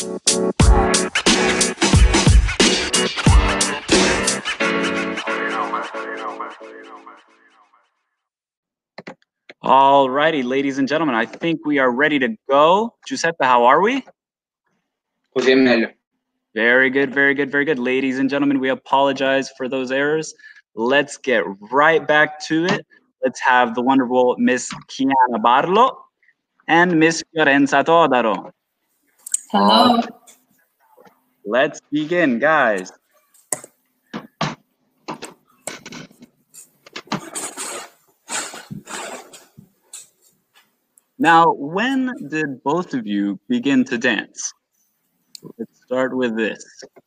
All righty, ladies and gentlemen, I think we are ready to go. Giuseppe, how are we? Così è meglio. Very good, very good, very good. Ladies and gentlemen, we apologize for those errors. Let's get right back to it. Let's have the wonderful Miss Chiara Barlo and Miss Fiorenza Todaro. Hello. Let's begin, guys. Now, when did both of you begin to dance? Let's start with this.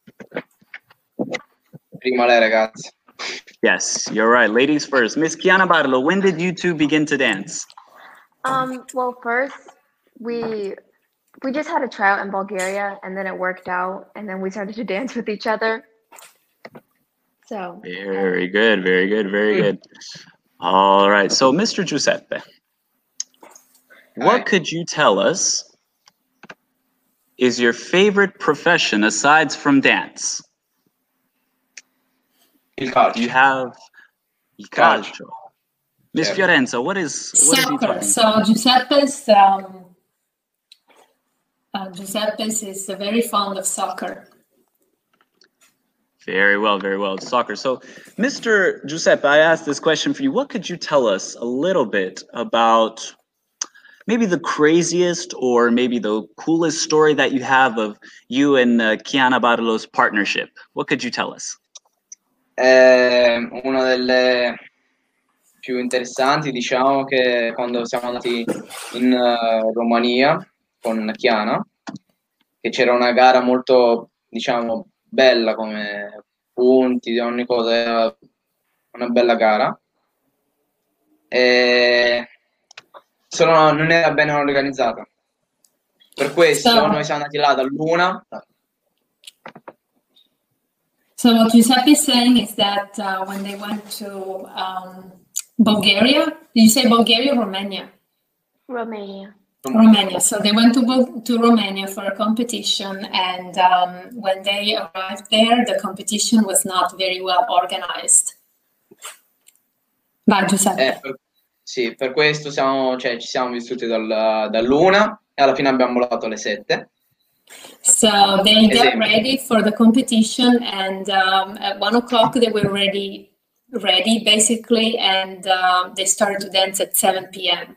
Prima lei, ragazzi. Yes, you're right. Ladies first. Miss Chiara Barlo, when did you two begin to dance? Well, first we just had a tryout in Bulgaria, and then it worked out, and then we started to dance with each other. So very good, very good, very good. All right. So, Mr. Giuseppe, what could you tell us is your favorite profession aside from dance? Il calcio. You have il calcio. Miss Fiorenza, what is soccer? So Giuseppe's is very fond of soccer. Very well, very well. Soccer. So, Mr. Giuseppe, I asked this question for you. What could you tell us a little bit about maybe the craziest or maybe the coolest story that you have of you and Chiara Barlo's partnership? What could you tell us? Una delle più interessanti, diciamo, che quando siamo andati in Romania con Chiara, che c'era una gara molto, diciamo, bella come punti, di ogni cosa, era una bella gara. Solo non era bene organizzata. Per questo noi siamo andati là dall'1. So what Giuseppe is saying is that when they went to Bulgaria, did you say Bulgaria or Romania? Romania. Romania. So they went to Romania for a competition, and when they arrived there, the competition was not very well organized. Vai, Giuseppe. Sì, per questo ci siamo vissuti dall'1 e alla fine abbiamo volato alle 7. So they got ready for the competition, and at 1 o'clock they were ready basically, and they started to dance at 7 p.m.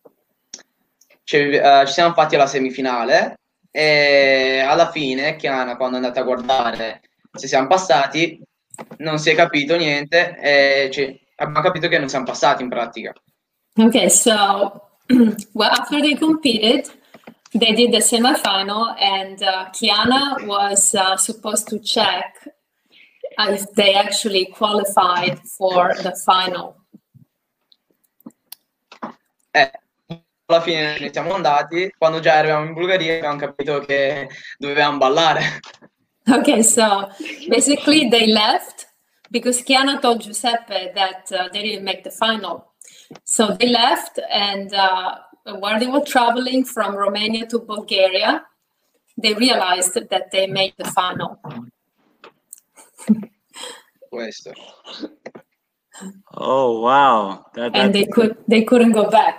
Ci siamo fatti alla semifinale e alla fine Chiara, quando è andata a guardare se siamo passati, non si è capito niente e abbiamo capito che non siamo passati in pratica. Okay, so well, after they competed, they did the semifinal, and Chiara was supposed to check if they actually qualified for the final. Alla fine ne siamo andati, quando già eravamo in Bulgaria abbiamo capito che dovevamo ballare. Okay, so basically they left because Chiara told Giuseppe that they didn't make the final. So they left, and while they were traveling from Romania to Bulgaria, they realized that they made the final. Questo. Oh, wow. And they couldn't go back.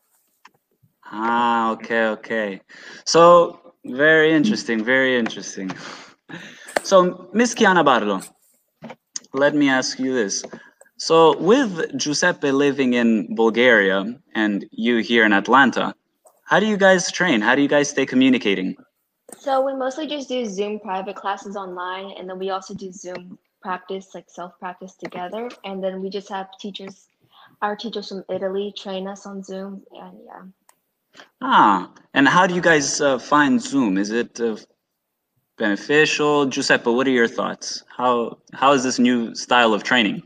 Ah, okay. So, very interesting, very interesting. So, Miss Chiara Barlo, let me ask you this. So, with Giuseppe living in Bulgaria and you here in Atlanta, how do you guys train? How do you guys stay communicating? So we mostly just do Zoom private classes online, and then we also do Zoom practice, like self-practice together. And then we just have our teachers from Italy train us on Zoom, and yeah. Ah, and how do you guys find Zoom? Is it beneficial? Giuseppe, what are your thoughts? How is this new style of training?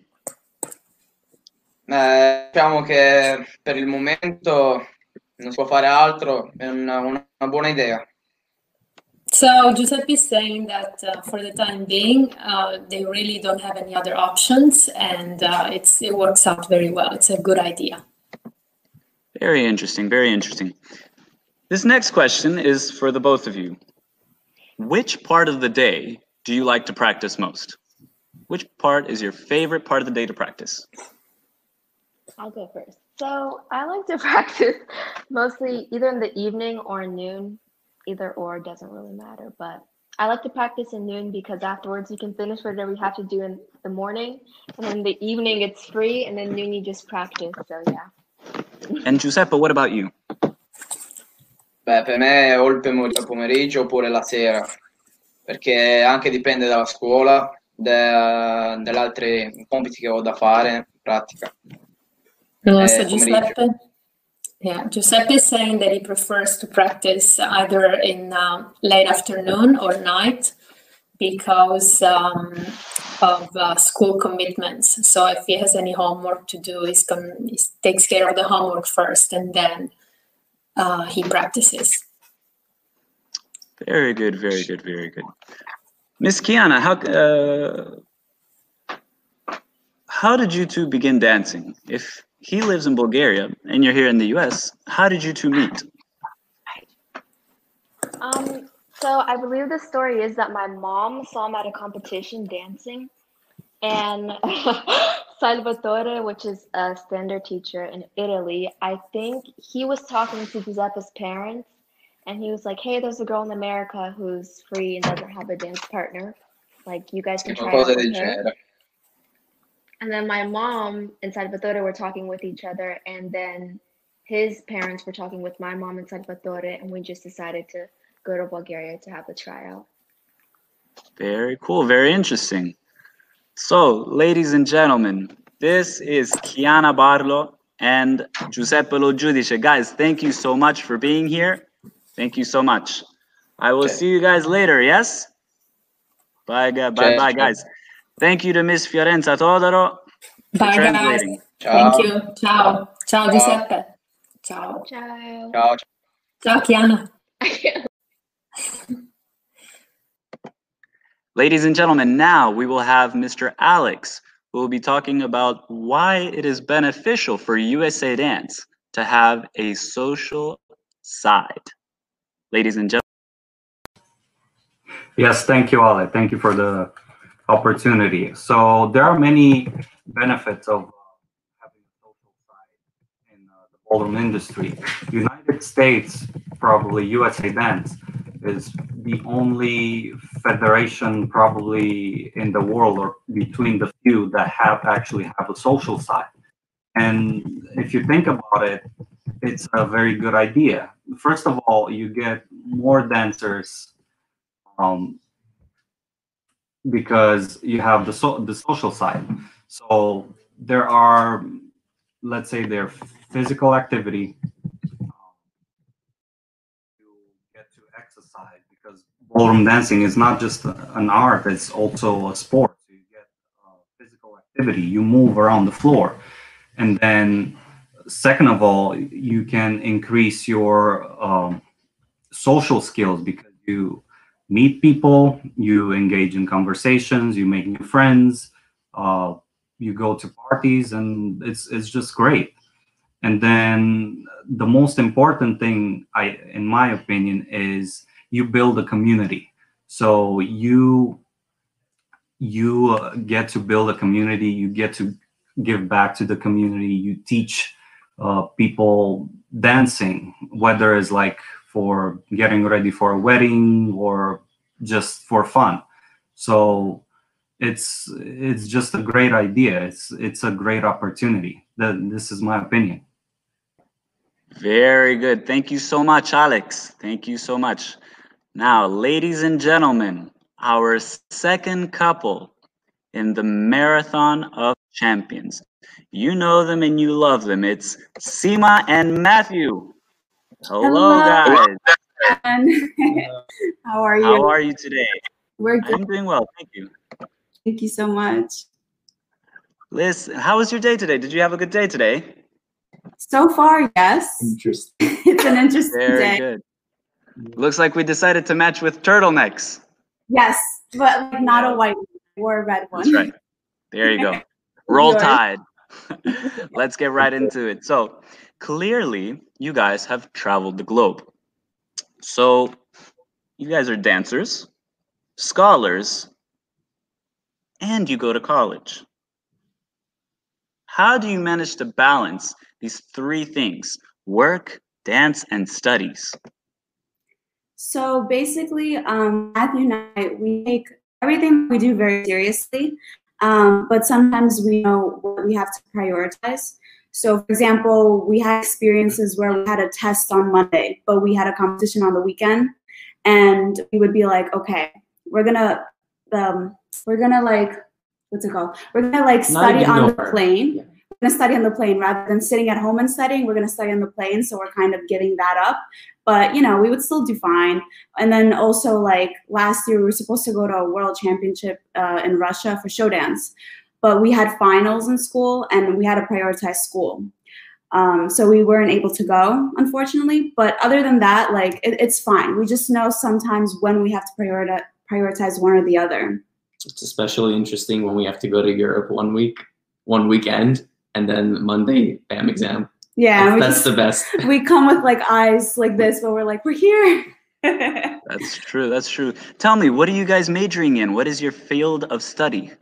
Diciamo che per il momento non si può fare altro, è una buona idea. So Giuseppe is saying that for the time being, they really don't have any other options, and it works out very well. It's a good idea. Very interesting, very interesting. This next question is for the both of you. which part of the day do you like to practice most? Which part is your favorite part of the day to practice? I'll go first. So I like to practice mostly either in the evening or noon. Either or doesn't really matter, but I like to practice in noon because afterwards you can finish whatever you have to do in the morning, and in the evening it's free, and then noon you just practice. So yeah. And Giuseppe, what about you? Beh, per me è o il pomeriggio oppure la sera, perché anche dipende dalla scuola, dagli altri compiti che ho da fare in pratica. So Pomeriggio. Giuseppe is saying that he prefers to practice either in late afternoon or night because of school commitments. So if he has any homework to do, he takes care of the homework first, and then he practices. Very good, very good, very good. Miss Kiana, how did you two begin dancing? If he lives in Bulgaria and you're here in the US, how did you two meet? So I believe the story is that my mom saw him at a competition dancing, and Salvatore, which is a standard teacher in Italy, I think he was talking to Giuseppe's parents, and he was like, "Hey, there's a girl in America who's free and doesn't have a dance partner. Like, you guys can try out with her." And then my mom and Salvatore were talking with each other, and then his parents were talking with my mom and Salvatore, and we just decided to go to Bulgaria to have a tryout. Very cool, very interesting. So, ladies and gentlemen, this is Kiana Barlo and Giuseppe Lo Giudice. Guys, thank you so much for being here. Thank you so much. I will see you guys later, yes? Bye, bye, guys. Thank you to Miss Fiorenza Todoro for Bye, translating. guys. Thank you. Ciao. Ciao, Giuseppe. Ciao. Ciao. Ciao. Ciao, Kiana. Ladies and gentlemen, now we will have Mr. Alex, who will be talking about why it is beneficial for USA Dance to have a social side. Ladies and gentlemen. Yes, thank you, Ale. Thank you for the opportunity. So there are many benefits of having a social side in the ballroom industry. United States, probably USA Dance, is the only federation probably in the world or between the few that actually have a social side. And if you think about it, it's a very good idea. First of all, you get more dancers because you have the social side. So there are, let's say, their physical activity. You get to exercise because ballroom dancing is not just an art; it's also a sport. So you get physical activity. You move around the floor, and then second of all, you can increase your social skills because you meet people, you engage in conversations, you make new friends, you go to parties, and it's just great. And then the most important thing, in my opinion, is you build a community. So you get to build a community, you get to give back to the community, you teach people dancing, whether it's like for getting ready for a wedding or just for fun. So it's just a great idea. It's a great opportunity. This is my opinion. Very good. Thank you so much, Alex. Thank you so much. Now, ladies and gentlemen, our second couple in the Marathon of Champions. You know them and you love them. It's Sima and Matthew. Hello, guys. How are you? How are you today? We're good. I'm doing well, thank you. Thank you so much. Liz, how was your day today? Did you have a good day today? So far, yes. Interesting. It's an interesting Very day. good. Looks like we decided to match with turtlenecks. Yes, but like not a white one or a red one. That's right. There you go. Roll Yours. Tide. Let's get right into it. So clearly, you guys have traveled the globe. So you guys are dancers, scholars, and you go to college. How do you manage to balance these three things: work, dance, and studies? So basically, Matthew and I, we take everything we do very seriously, but sometimes we know what we have to prioritize. So for example, we had experiences where we had a test on Monday, but we had a competition on the weekend, and we would be like, okay, we're gonna like, what's it called? We're gonna like study on the plane. Yeah. We're gonna study on the plane rather than sitting at home and studying. We're gonna study on the plane, so we're kind of giving that up. But you know, we would still do fine. And then also, like last year, we were supposed to go to a world championship in Russia for show dance, but we had finals in school, and we had to prioritize school. So we weren't able to go, unfortunately. But other than that, like it's fine. We just know sometimes when we have to prioritize one or the other. It's especially interesting when we have to go to Europe one weekend, and then Monday, bam, exam. Yeah, that's the best. We come with like eyes like this, but we're like, we're here. That's true. That's true. Tell me, what are you guys majoring in? What is your field of study?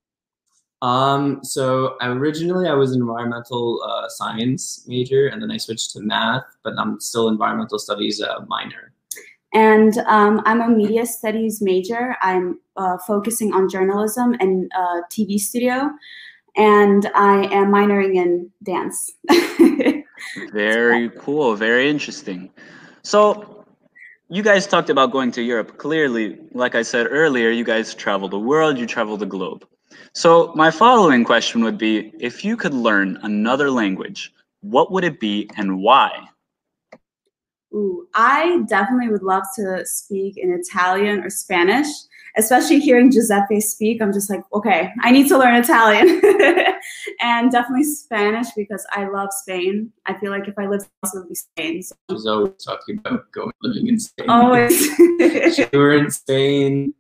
So originally I was an environmental science major, and then I switched to math, but I'm still environmental studies minor. And I'm a media studies major. I'm focusing on journalism and TV studio, and I am minoring in dance. Very cool. Very interesting. So you guys talked about going to Europe. Clearly, like I said earlier, you guys travel the world, you travel the globe. So my following question would be, if you could learn another language, what would it be and why? Ooh, I definitely would love to speak in Italian or Spanish, especially hearing Giuseppe speak. I'm just like, okay, I need to learn Italian. And definitely Spanish, because I love Spain. I feel like if I lived else, it would be Spain. So. She's always talking about living in Spain. Always. We were in Spain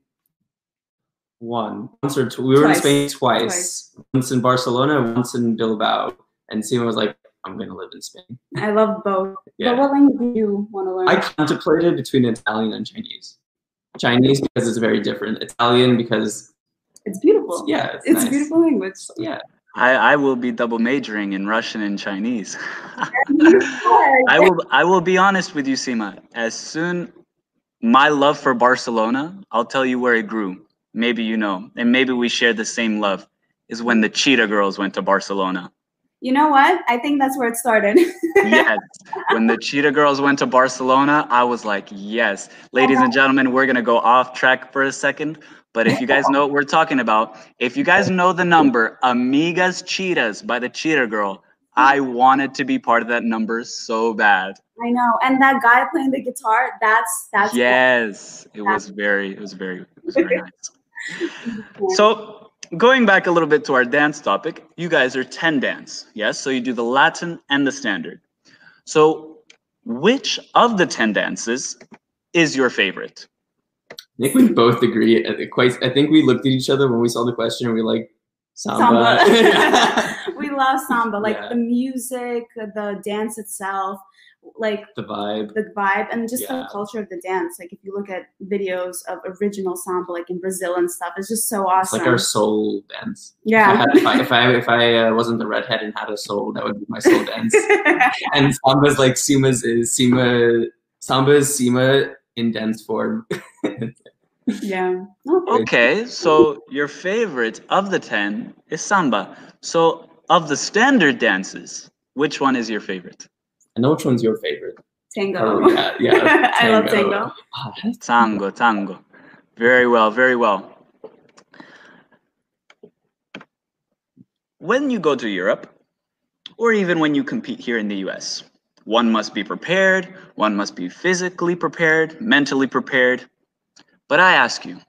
once or two. We were in Spain twice. Once in Barcelona, once in Bilbao. And Sima was like, I'm going to live in Spain. I love both. Yeah. But what language do you want to learn? I contemplated between Italian and Chinese. Chinese because it's very different. Italian because it's beautiful. Yeah, it's nice. A beautiful language. Yeah. I will be double majoring in Russian and Chinese. I will be honest with you, Sima. As soon my love for Barcelona, I'll tell you where it grew. Maybe you know, and maybe we share the same love, is when the Cheetah Girls went to Barcelona. You know what? I think that's where it started. Yes. When the Cheetah Girls went to Barcelona, I was like, yes. Ladies and gentlemen, we're going to go off track for a second. But if you guys know what we're talking about, if you guys know the number, Amigas Cheetahs by the Cheetah Girl, I wanted to be part of that number so bad. I know. And that guy playing the guitar, that's yes. It was very nice. So going back a little bit to our dance topic, you guys are 10 dance, yes? So you do the Latin and the standard. So which of the 10 dances is your favorite? I think we both agree. I think we looked at each other when we saw the question and we were like, Samba. We love Samba, like the music, the dance itself, like the vibe, and just the culture of the dance. Like if you look at videos of original Samba, like in Brazil and stuff, it's just so awesome. It's like our soul dance. Yeah. If I wasn't the redhead and had a soul, that would be my soul dance. And Samba's like Samba is Sima in dance form. Yeah. Okay, so your favorite of the 10 is Samba. So of the standard dances, which one is your favorite? I know which one's your favorite. Tango. Oh, yeah. I love tango. Tango. Very well. When you go to Europe, or even when you compete here in the US, one must be prepared, one must be physically prepared, mentally prepared. But I ask you,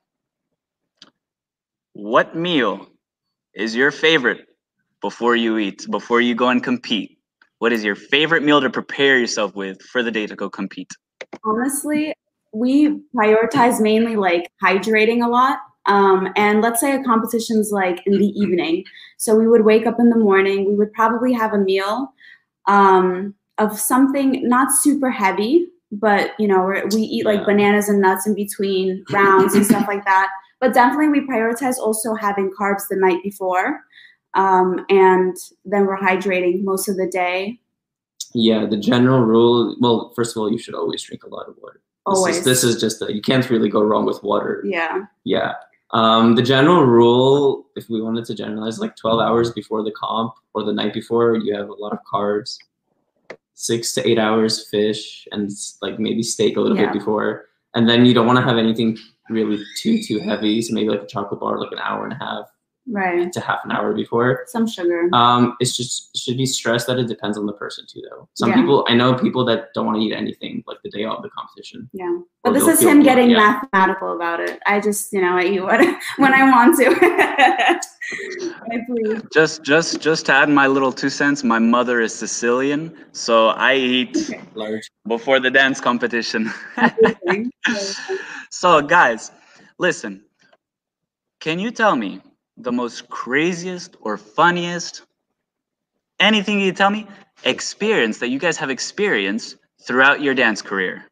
what meal is your favorite before you eat, before you go and compete? What is your favorite meal to prepare yourself with for the day to go compete? Honestly, we prioritize mainly like hydrating a lot. And let's say a competition's like in the evening. So we would wake up in the morning, we would probably have a meal of something not super heavy, but you know, we eat like Yeah. bananas and nuts in between rounds and stuff like that. But definitely we prioritize also having carbs the night before, and then we're hydrating most of the day. Yeah, the general rule. Well, first of all, you should always drink a lot of water. Always. This is just you can't really go wrong with water. Yeah. Yeah. The general rule, if we wanted to generalize, like 12 hours before the comp or the night before, you have a lot of carbs. 6 to 8 hours fish and like maybe steak a little Yeah. bit before, and then you don't want to have anything really too heavy. So maybe like a chocolate bar, like an hour and a half Right. to half an hour before. Some sugar. It's just should be stressed that it depends on the person too, though. Some Yeah. people, I know people that don't want to eat anything like the day of the competition. Yeah. Or But this they'll is feel him guilty, getting yeah. mathematical about it. I just, you know, I eat what when I want to. I please. Just to add my little 2 cents, my mother is Sicilian, so I eat Large. before the dance competition. So guys, listen, can you tell me the most craziest or funniest, anything you tell me, experience that you guys have experienced throughout your dance career?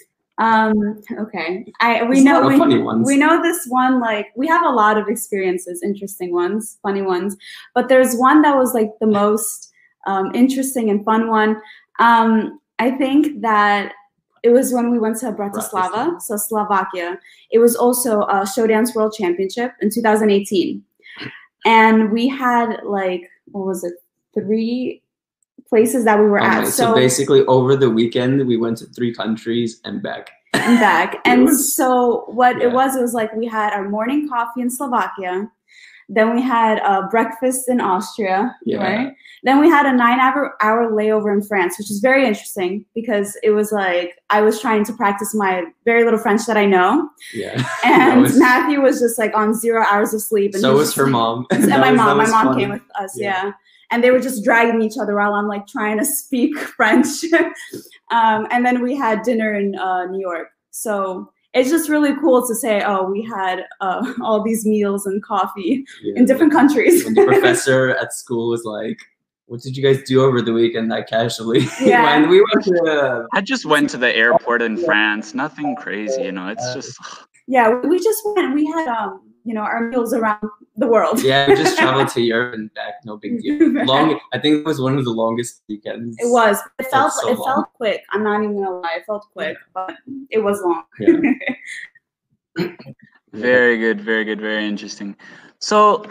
Okay. We There's a know lot of funny ones. we know this one, like we have a lot of experiences, interesting ones, funny ones, but there's one that was like the most interesting and fun one. I think that it was when we went to Bratislava, so Slovakia. It was also a show dance world championship in 2018. And we had like, what was it, 3 places that we were at. So basically over the weekend, we went to 3 countries and back. And so what it was like we had our morning coffee in Slovakia. Then we had breakfast in Austria, right? Then we had a 9-hour layover in France, which is very interesting because it was like I was trying to practice my very little French that I know. Yeah. And Matthew was just like on 0 hours of sleep. And so was her mom. And my mom. My mom funny. came with us, yeah. And they were just dragging each other while I'm like trying to speak French. And then we had dinner in New York. So it's just really cool to say, oh, we had all these meals and coffee in different countries. When the professor at school was like, what did you guys do over the weekend that casually? Yeah. When we went to I just went to the airport in France. Nothing crazy, you know. It's just Yeah, we just went. We had you know, our meals around the world. Yeah, we just traveled to Europe and back, no big deal. I think it was one of the longest weekends. It was. It felt so it long. felt quick. I'm not even gonna lie. It felt quick, but it was long. Yeah. very good, very good, very interesting. So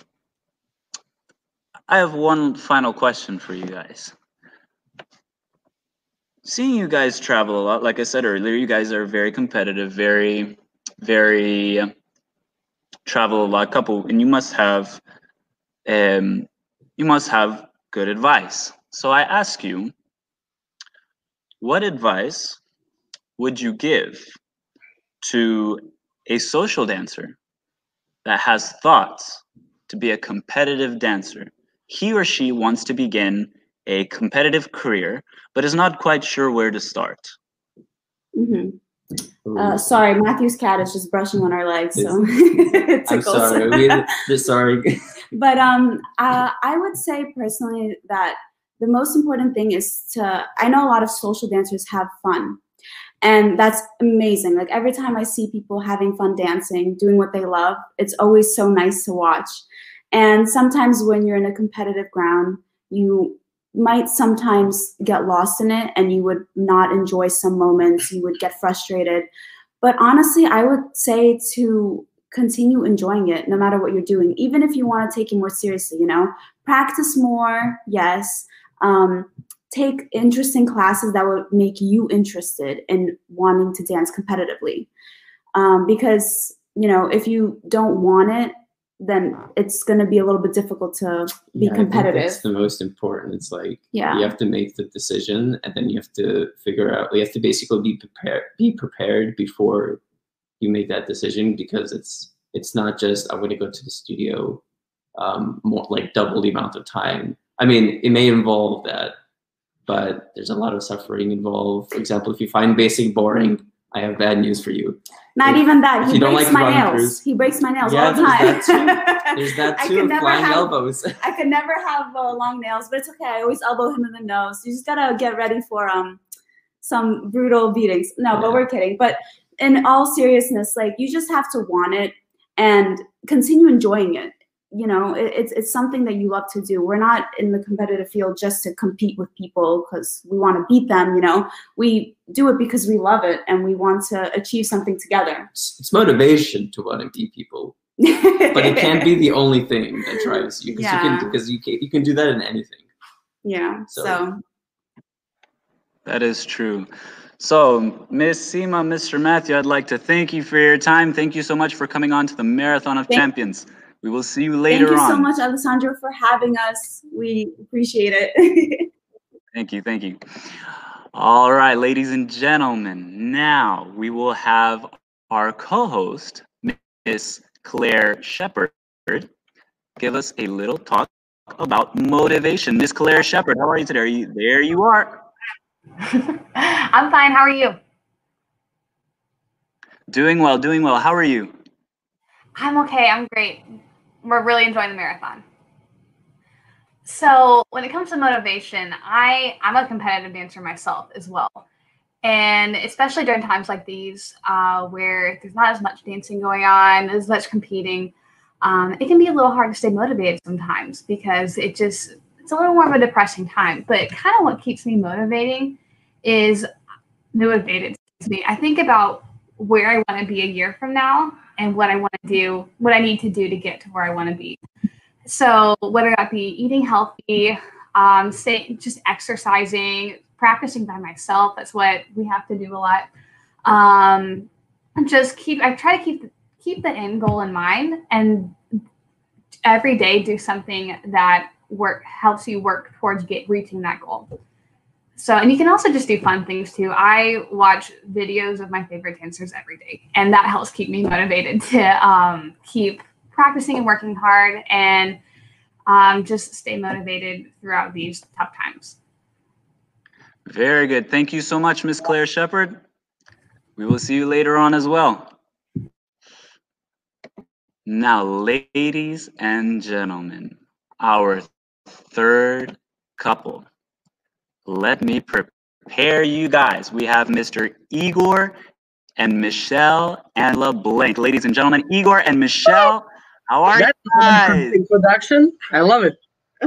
I have one final question for you guys. Seeing you guys travel a lot, like I said earlier, you guys are very competitive, very travel a lot couple, and you must have good advice. So I ask you, what advice would you give to a social dancer that has thoughts to be a competitive dancer? He or she wants to begin a competitive career, but is not quite sure where to start. Sorry, Matthew's cat is just brushing on our legs, so it I'm tickles. sorry. Sorry. But I would say personally that the most important thing is I know a lot of social dancers have fun, and that's amazing. Like every time I see people having fun dancing, doing what they love, it's always so nice to watch. And sometimes when you're in a competitive ground, you might sometimes get lost in it and you would not enjoy some moments, you would get frustrated. But honestly, I would say to continue enjoying it no matter what you're doing, even if you want to take it more seriously, you know, practice more, yes. Take interesting classes that would make you interested in wanting to dance competitively. Because, you know, if you don't want it, then it's going to be a little bit difficult to be competitive. I think that's the most important. It's like you have to make the decision, and then you have to figure out. You have to basically be prepared before you make that decision, because it's not just I'm going to go to the studio more like double the amount of time. I mean, it may involve that, but there's a lot of suffering involved. For example, if you find basic boring, I have bad news for you. Not even that. He breaks like my nails. He breaks my nails all the time. There's that too. Flying elbows. I could never have long nails, but it's okay. I always elbow him in the nose. You just gotta get ready for some brutal beatings. No, but we're kidding. But in all seriousness, like, you just have to want it and continue enjoying it. You know, it's something that you love to do. We're not in the competitive field just to compete with people because we want to beat them. You know, we do it because we love it and we want to achieve something together. It's motivation to want to beat people, but it can't be the only thing that drives you, because you can do that in anything. Yeah. So that is true. So, Miss Seema, Mr. Matthew, I'd like to thank you for your time. Thank you so much for coming on to the Marathon of Champions. We will see you later on. Thank you so much, Alessandro, for having us. We appreciate it. Thank you, thank you. All right, ladies and gentlemen, now we will have our co-host, Miss Claire Shepard, give us a little talk about motivation. Miss Claire Shepard, how are you today? There you are. I'm fine. How are you? Doing well, doing well. How are you? I'm okay. I'm great. We're really enjoying the marathon. So when it comes to motivation, I'm a competitive dancer myself as well. And especially during times like these, where there's not as much dancing going on, as much competing, it can be a little hard to stay motivated sometimes because it's a little more of a depressing time. But kind of what keeps me motivated is I think about where I want to be a year from now and what I want to do, what I need to do to get to where I want to be. So whether that be eating healthy, just exercising, practicing by myself, that's what we have to do a lot. I try to keep the end goal in mind and every day do something that helps you work towards reaching that goal. So, and you can also just do fun things too. I watch videos of my favorite dancers every day, and that helps keep me motivated to keep practicing and working hard and just stay motivated throughout these tough times. Very good. Thank you so much, Miss Claire Shepard. We will see you later on as well. Now, ladies and gentlemen, our third couple. Let me prepare you guys. We have Mr. Igor and Michelle and LeBlanc. Ladies and gentlemen, Igor and Michelle, how are you guys? Introduction. I love it.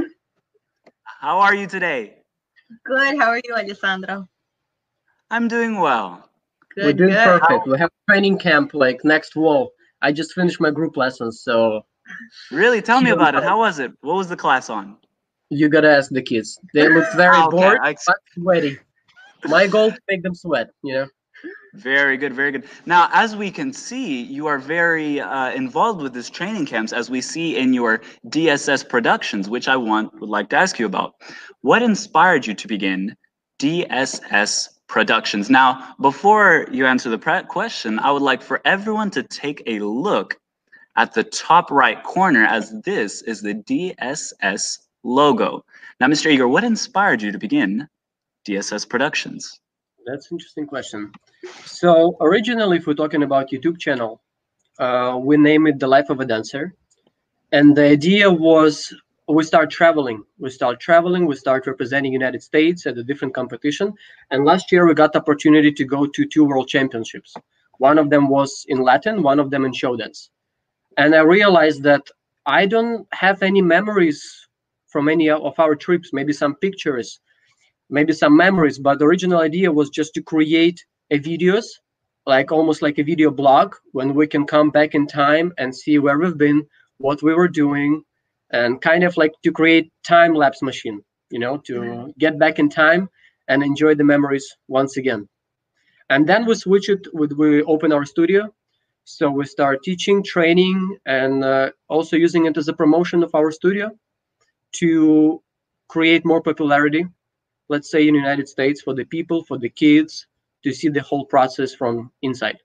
How are you today? Good. How are you, Alessandro? I'm doing well. Good, We're doing good. perfect. We have training camp like next fall. I just finished my group lessons, so. Really? Tell me about it. How was it? What was the class on? You gotta ask the kids. They look very bored, but sweaty. My goal to make them sweat, you know? Very good, very good. Now, as we can see, you are very involved with this training camps, as we see in your DSS Productions, which I would like to ask you about. What inspired you to begin DSS Productions? Now, before you answer the question, I would like for everyone to take a look at the top right corner, as this is the DSS logo. Now, Mr. Igor, what inspired you to begin DSS Productions? That's an interesting question. So originally, if we're talking about YouTube channel, we named it The Life of a Dancer. And the idea was we start traveling. We start representing United States at a different competition. And last year, we got the opportunity to go to 2 world championships. One of them was in Latin, one of them in show dance. And I realized that I don't have any memories from any of our trips, maybe some pictures, maybe some memories, but the original idea was just to create a videos, like almost like a video blog, when we can come back in time and see where we've been, what we were doing, and kind of like to create time-lapse machine, you know, to get back in time and enjoy the memories once again. And then we switch it, we open our studio. So we start teaching, training, and also using it as a promotion of our studio to create more popularity, let's say in the United States, for the people, for the kids, to see the whole process from inside.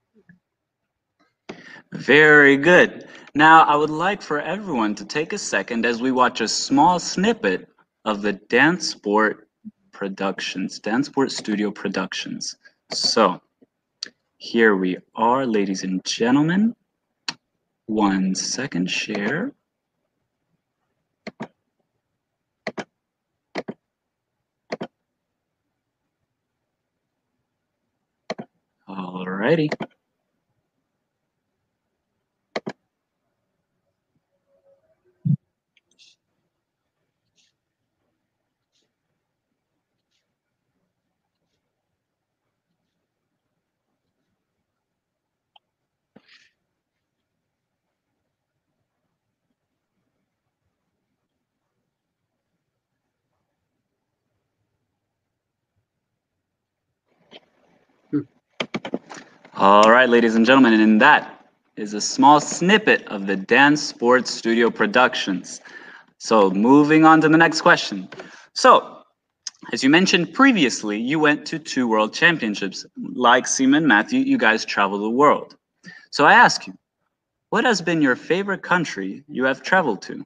Very good. Now, I would like for everyone to take a second as we watch a small snippet of the Dance Sport Productions, Dance Sport Studio Productions. So, here we are, ladies and gentlemen. 1 second, share. Alrighty. All right, ladies and gentlemen, and that is a small snippet of the Dance Sports Studio Productions. So moving on to the next question. So, as you mentioned previously, you went to 2 World Championships. Like Seema and Matthew, you guys travel the world. So I ask you, what has been your favorite country you have traveled to?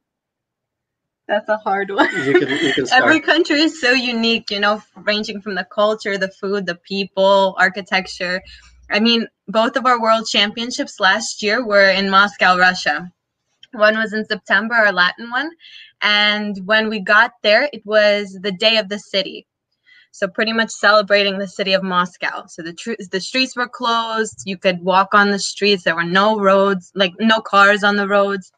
That's a hard one. You can start. Every country is so unique, you know, ranging from the culture, the food, the people, architecture. I mean, both of our world championships last year were in Moscow, Russia. One was in September, our Latin one. And when we got there, it was the day of the city. So pretty much celebrating the city of Moscow. So the streets were closed. You could walk on the streets. There were no roads, like no cars on the roads.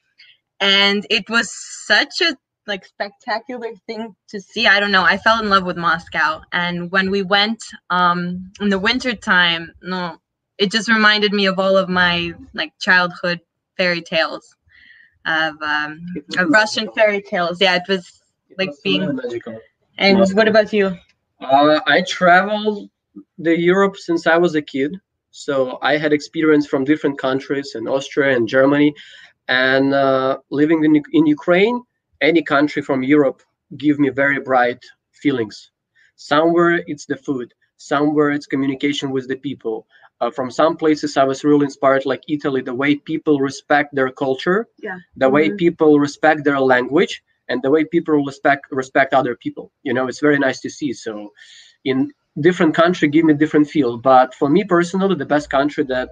And it was such a spectacular thing to see. I don't know. I fell in love with Moscow. And when we went in the winter time, it just reminded me of all of my childhood fairy tales of Russian fairy tales. Yeah, it was being really magical. And Moscow. What about you? I traveled the Europe since I was a kid. So I had experience from different countries in Austria and Germany. And living in Ukraine, any country from Europe give me very bright feelings. Somewhere it's the food, somewhere it's communication with the people. From some places I was really inspired, like Italy, the way people respect their culture, the way people respect their language, and the way people respect other people. You know, it's very nice to see. So in different country give me different feel. But for me personally, the best country that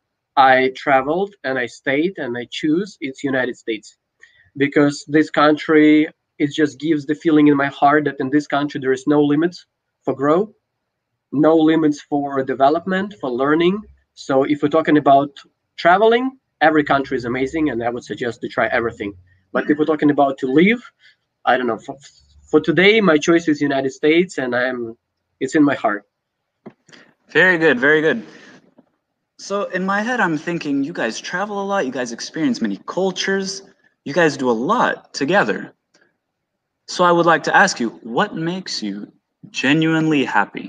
I traveled and I stayed and I choose it's United States, because this country, it just gives the feeling in my heart that in this country there is no limits for growth, no limits for development, for learning. So if we're talking about traveling, every country is amazing and I would suggest to try everything. But if we're talking about to live, I don't know, for today my choice is United States and it's in my heart. Very good, very good. So in my head, I'm thinking you guys travel a lot, you guys experience many cultures, you guys do a lot together. So I would like to ask you, what makes you genuinely happy?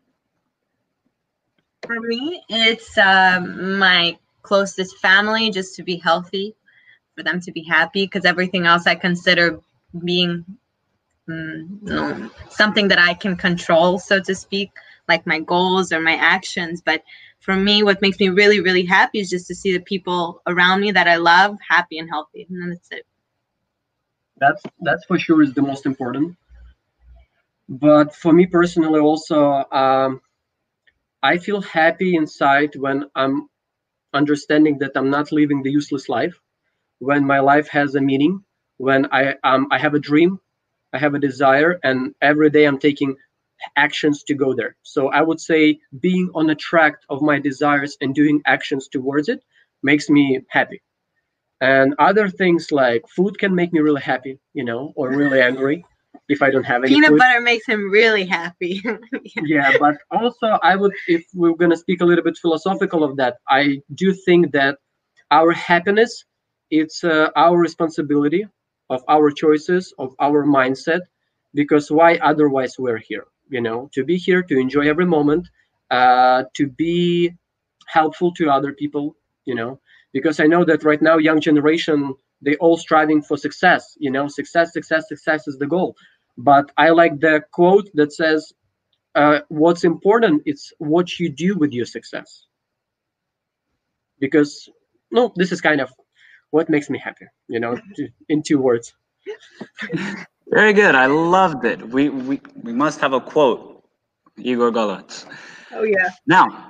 For me, it's my closest family, just to be healthy, for them to be happy, because everything else I consider being something that I can control, so to speak, like my goals or my actions. But for me, what makes me really, really happy is just to see the people around me that I love happy and healthy. And then that's it. That's for sure is the most important. But for me personally also, I feel happy inside when I'm understanding that I'm not living the useless life, when my life has a meaning, when I have a dream, I have a desire, and every day I'm taking actions to go there. So I would say being on the track of my desires and doing actions towards it makes me happy. And other things like food can make me really happy, you know, or really angry if I don't have any peanut food. butter makes him really happy. Yeah, but also I would, if we're going to speak a little bit philosophical of that, I do think that our happiness, it's our responsibility of our choices, of our mindset, because why otherwise we're here, you know, to be here, to enjoy every moment, to be helpful to other people, you know, because I know that right now, young generation, they all striving for success, you know, success is the goal. But I like the quote that says, what's important is what you do with your success. Because, no, this is kind of what makes me happy, you know, in 2 words. Very good. I loved it. We must have a quote, Igor Galac. Oh, yeah. Now,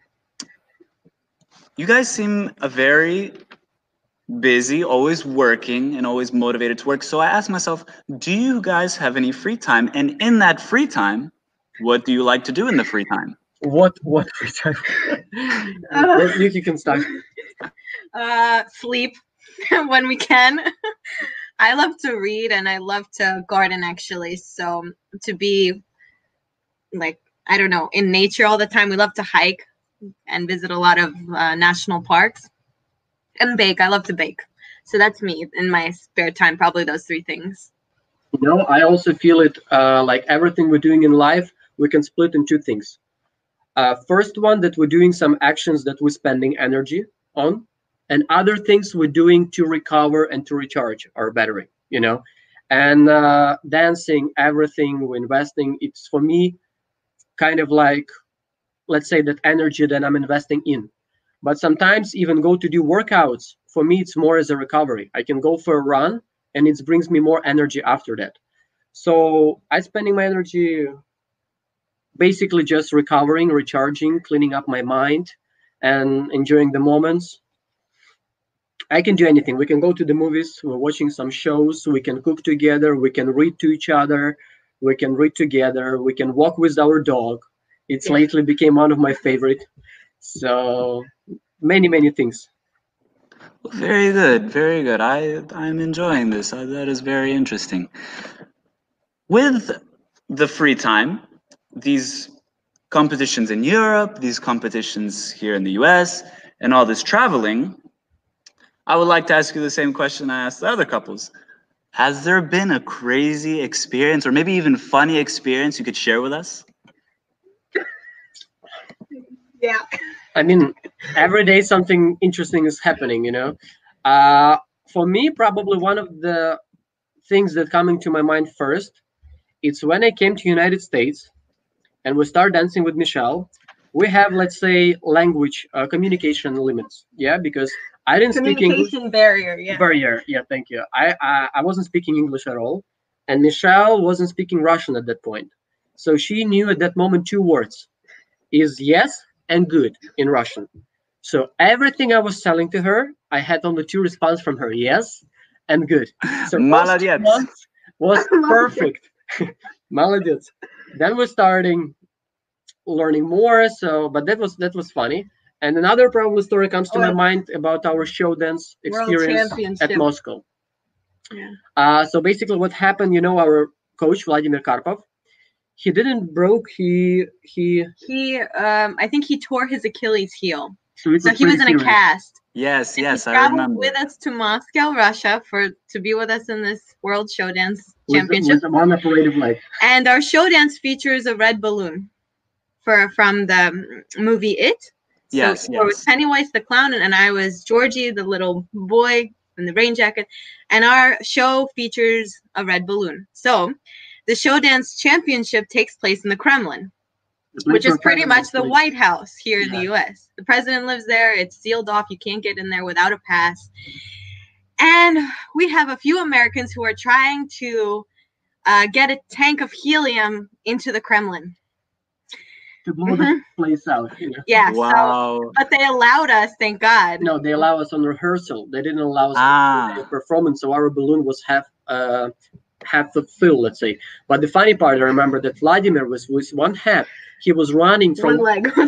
you guys seem a very busy, always working and always motivated to work. So I asked myself, do you guys have any free time? And in that free time, what do you like to do in the free time? What free time? You can start. Sleep when we can. I love to read and I love to garden, actually. So to be like, I don't know, in nature all the time. We love to hike and visit a lot of national parks, and bake. I love to bake. So that's me in my spare time, probably those three things. You know, I also feel it like everything we're doing in life, we can split in two things. First one, that we're doing some actions that we're spending energy on, and other things we're doing to recover and to recharge our battery, you know. And dancing, everything we're investing, it's for me kind of like, let's say, that energy that I'm investing in. But sometimes even go to do workouts, for me, it's more as a recovery. I can go for a run and it brings me more energy after that. So I'm spending my energy basically just recovering, recharging, cleaning up my mind, and enjoying the moments. I can do anything. We can go to the movies, we're watching some shows, we can cook together, we can read to each other, we can read together, we can walk with our dog. It's lately became one of my favorite. So many things. Very good, very good. I'm enjoying this. That is very interesting. With the free time, these competitions in Europe, these competitions here in the US, and all this traveling, I would like to ask you the same question I asked the other couples. Has there been a crazy experience, or maybe even funny experience you could share with us? Yeah. I mean, every day something interesting is happening, you know. For me, probably one of the things that coming to my mind first, it's when I came to United States and we start dancing with Michelle. We have, let's say, language communication limits, yeah, because I didn't speak English. Communication barrier, yeah. Barrier, yeah, thank you. I wasn't speaking English at all, and Michelle wasn't speaking Russian at that point. So she knew at that moment two words, is yes and good in Russian. So everything I was telling to her, I had only two responses from her, yes and good. So Молодец. Was perfect. Молодец. Then we're starting learning more. So, but that was funny. And another probably story comes to my mind about our show dance experience at Moscow. Yeah. So basically, what happened? You know, our coach Vladimir Karpov, he didn't broke. I think he tore his Achilles heel. So he was in a cast. Yes, yes, I remember. With us to Moscow, Russia, to be with us in this World Show Dance Championship. With one operative leg. And our show dance features a red balloon from the movie It. Yes, so it was Pennywise the clown, and I was Georgie, the little boy in the rain jacket. And our show features a red balloon. So the show dance championship takes place in the Kremlin, which is pretty much the White House here in the US. The president lives there. It's sealed off. You can't get in there without a pass. And we have a few Americans who are trying to get a tank of helium into the Kremlin. To blow the place out. You know? Yeah. Wow. So, but they allowed us, thank God. No, they allow us on rehearsal. They didn't allow us to performance. So our balloon was half full, let's say. But the funny part, I remember that Vladimir was with one half. He was running from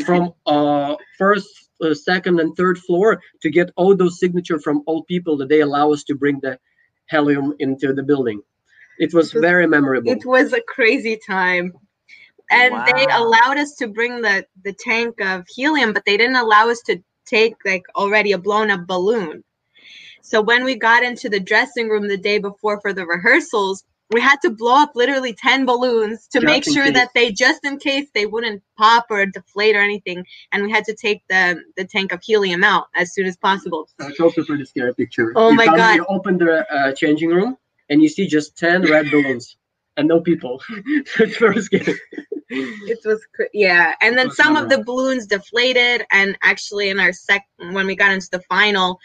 first, second, and third floor to get all those signatures from all people that they allow us to bring the helium into the building. It was very memorable. It was a crazy time. And they allowed us to bring the tank of helium, but they didn't allow us to take like already a blown up balloon. So when we got into the dressing room the day before for the rehearsals, we had to blow up literally 10 balloons to make sure that they, just in case, they wouldn't pop or deflate or anything. And we had to take the tank of helium out as soon as possible. It's also a pretty scary picture. Oh my God. You open the changing room and you see just 10 red balloons and no people. It's very scary. It was, yeah. And then some of the balloons deflated, and actually in our when we got into the final,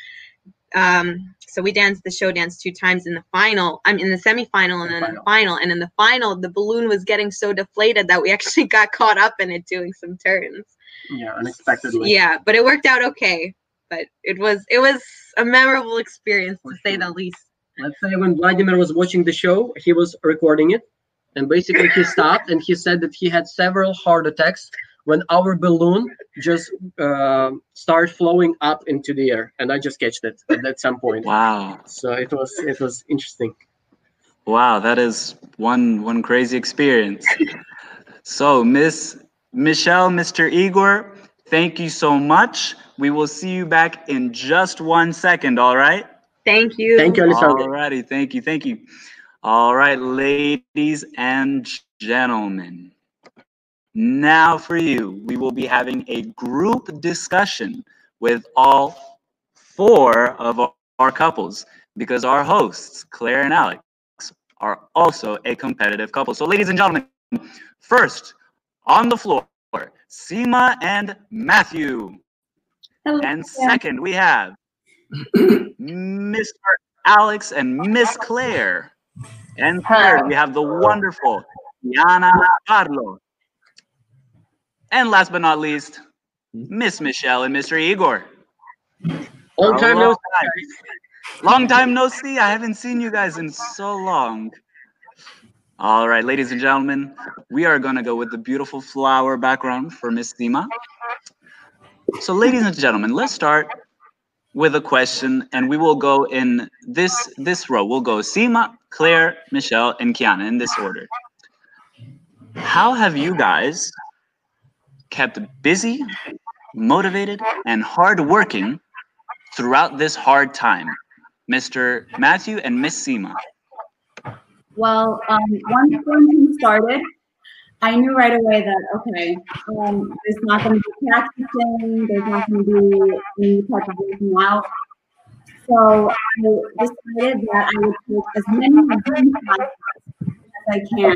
so we danced the show dance 2 times in the final. I'm in the semifinal and then in the final. And in the final, the balloon was getting so deflated that we actually got caught up in it doing some turns. Yeah, unexpectedly. Yeah, but it worked out okay. But it was a memorable experience, to say the least. Let's say when Vladimir was watching the show, he was recording it. And basically he stopped and he said that he had several heart attacks when our balloon just started flowing up into the air, and I just catched it at some point. Wow. So it was interesting. Wow, that is one crazy experience. So, Miss Michelle, Mr. Igor, thank you so much. We will see you back in just 1 second, all right? Thank you. Thank you, Alessandro. All righty, thank you. All right, ladies and gentlemen, now for you, we will be having a group discussion with all 4 of our couples, because our hosts, Claire and Alex, are also a competitive couple. So ladies and gentlemen, first on the floor, Seema and Matthew. Hello. And second, we have Mr. Alex and Miss Claire. And third, we have the wonderful Yana Carlo. And last but not least, Miss Michelle and Mr. Igor. Long time no see. Long time no see. I haven't seen you guys in so long. All right, ladies and gentlemen, we are going to go with the beautiful flower background for Miss Seema. So ladies and gentlemen, let's start with a question, and we will go in this row. We'll go Seema, Claire, Michelle, and Kiana in this order. How have you guys kept busy, motivated, and hardworking throughout this hard time? Mr. Matthew and Miss Seema. Well, once quarantine started, I knew right away that, okay, there's not going to be practicing, there's not going to be any type of working out. So I decided that I would take as many Zoom classes as I can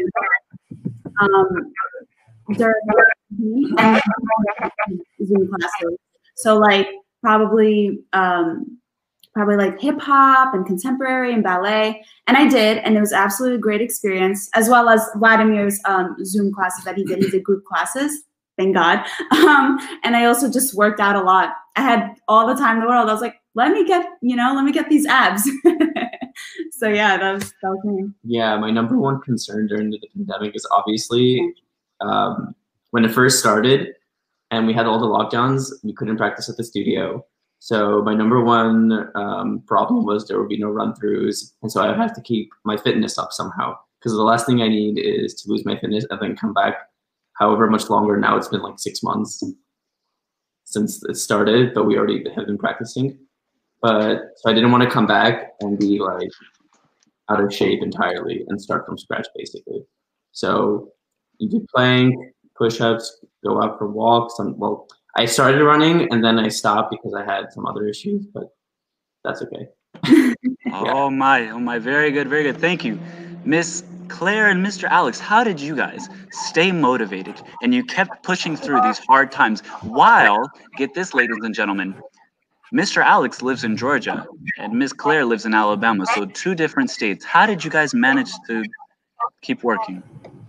during and Zoom classes. So like probably like hip hop and contemporary and ballet. And I did, and it was absolutely a great experience, as well as Vladimir's Zoom classes that he did. He did group classes, thank God. And I also just worked out a lot. I had all the time in the world. I was like, let me get these abs. So yeah, that was me. Yeah, my number one concern during the pandemic is obviously when it first started and we had all the lockdowns, we couldn't practice at the studio. So my number one problem was there would be no run-throughs, and so I have to keep my fitness up somehow, because the last thing I need is to lose my fitness and then come back however much longer. Now it's been like 6 months since it started, but we already have been practicing. But so I didn't want to come back and be like out of shape entirely and start from scratch basically. So you do plank, push-ups, go out for walks. Well, I started running and then I stopped because I had some other issues, but that's okay. Oh my, very good. Thank you. Miss Claire and Mr. Alex, how did you guys stay motivated and you kept pushing through these hard times while, get this ladies and gentlemen, Mr. Alex lives in Georgia and Miss Claire lives in Alabama, so 2 different states. How did you guys manage to keep working?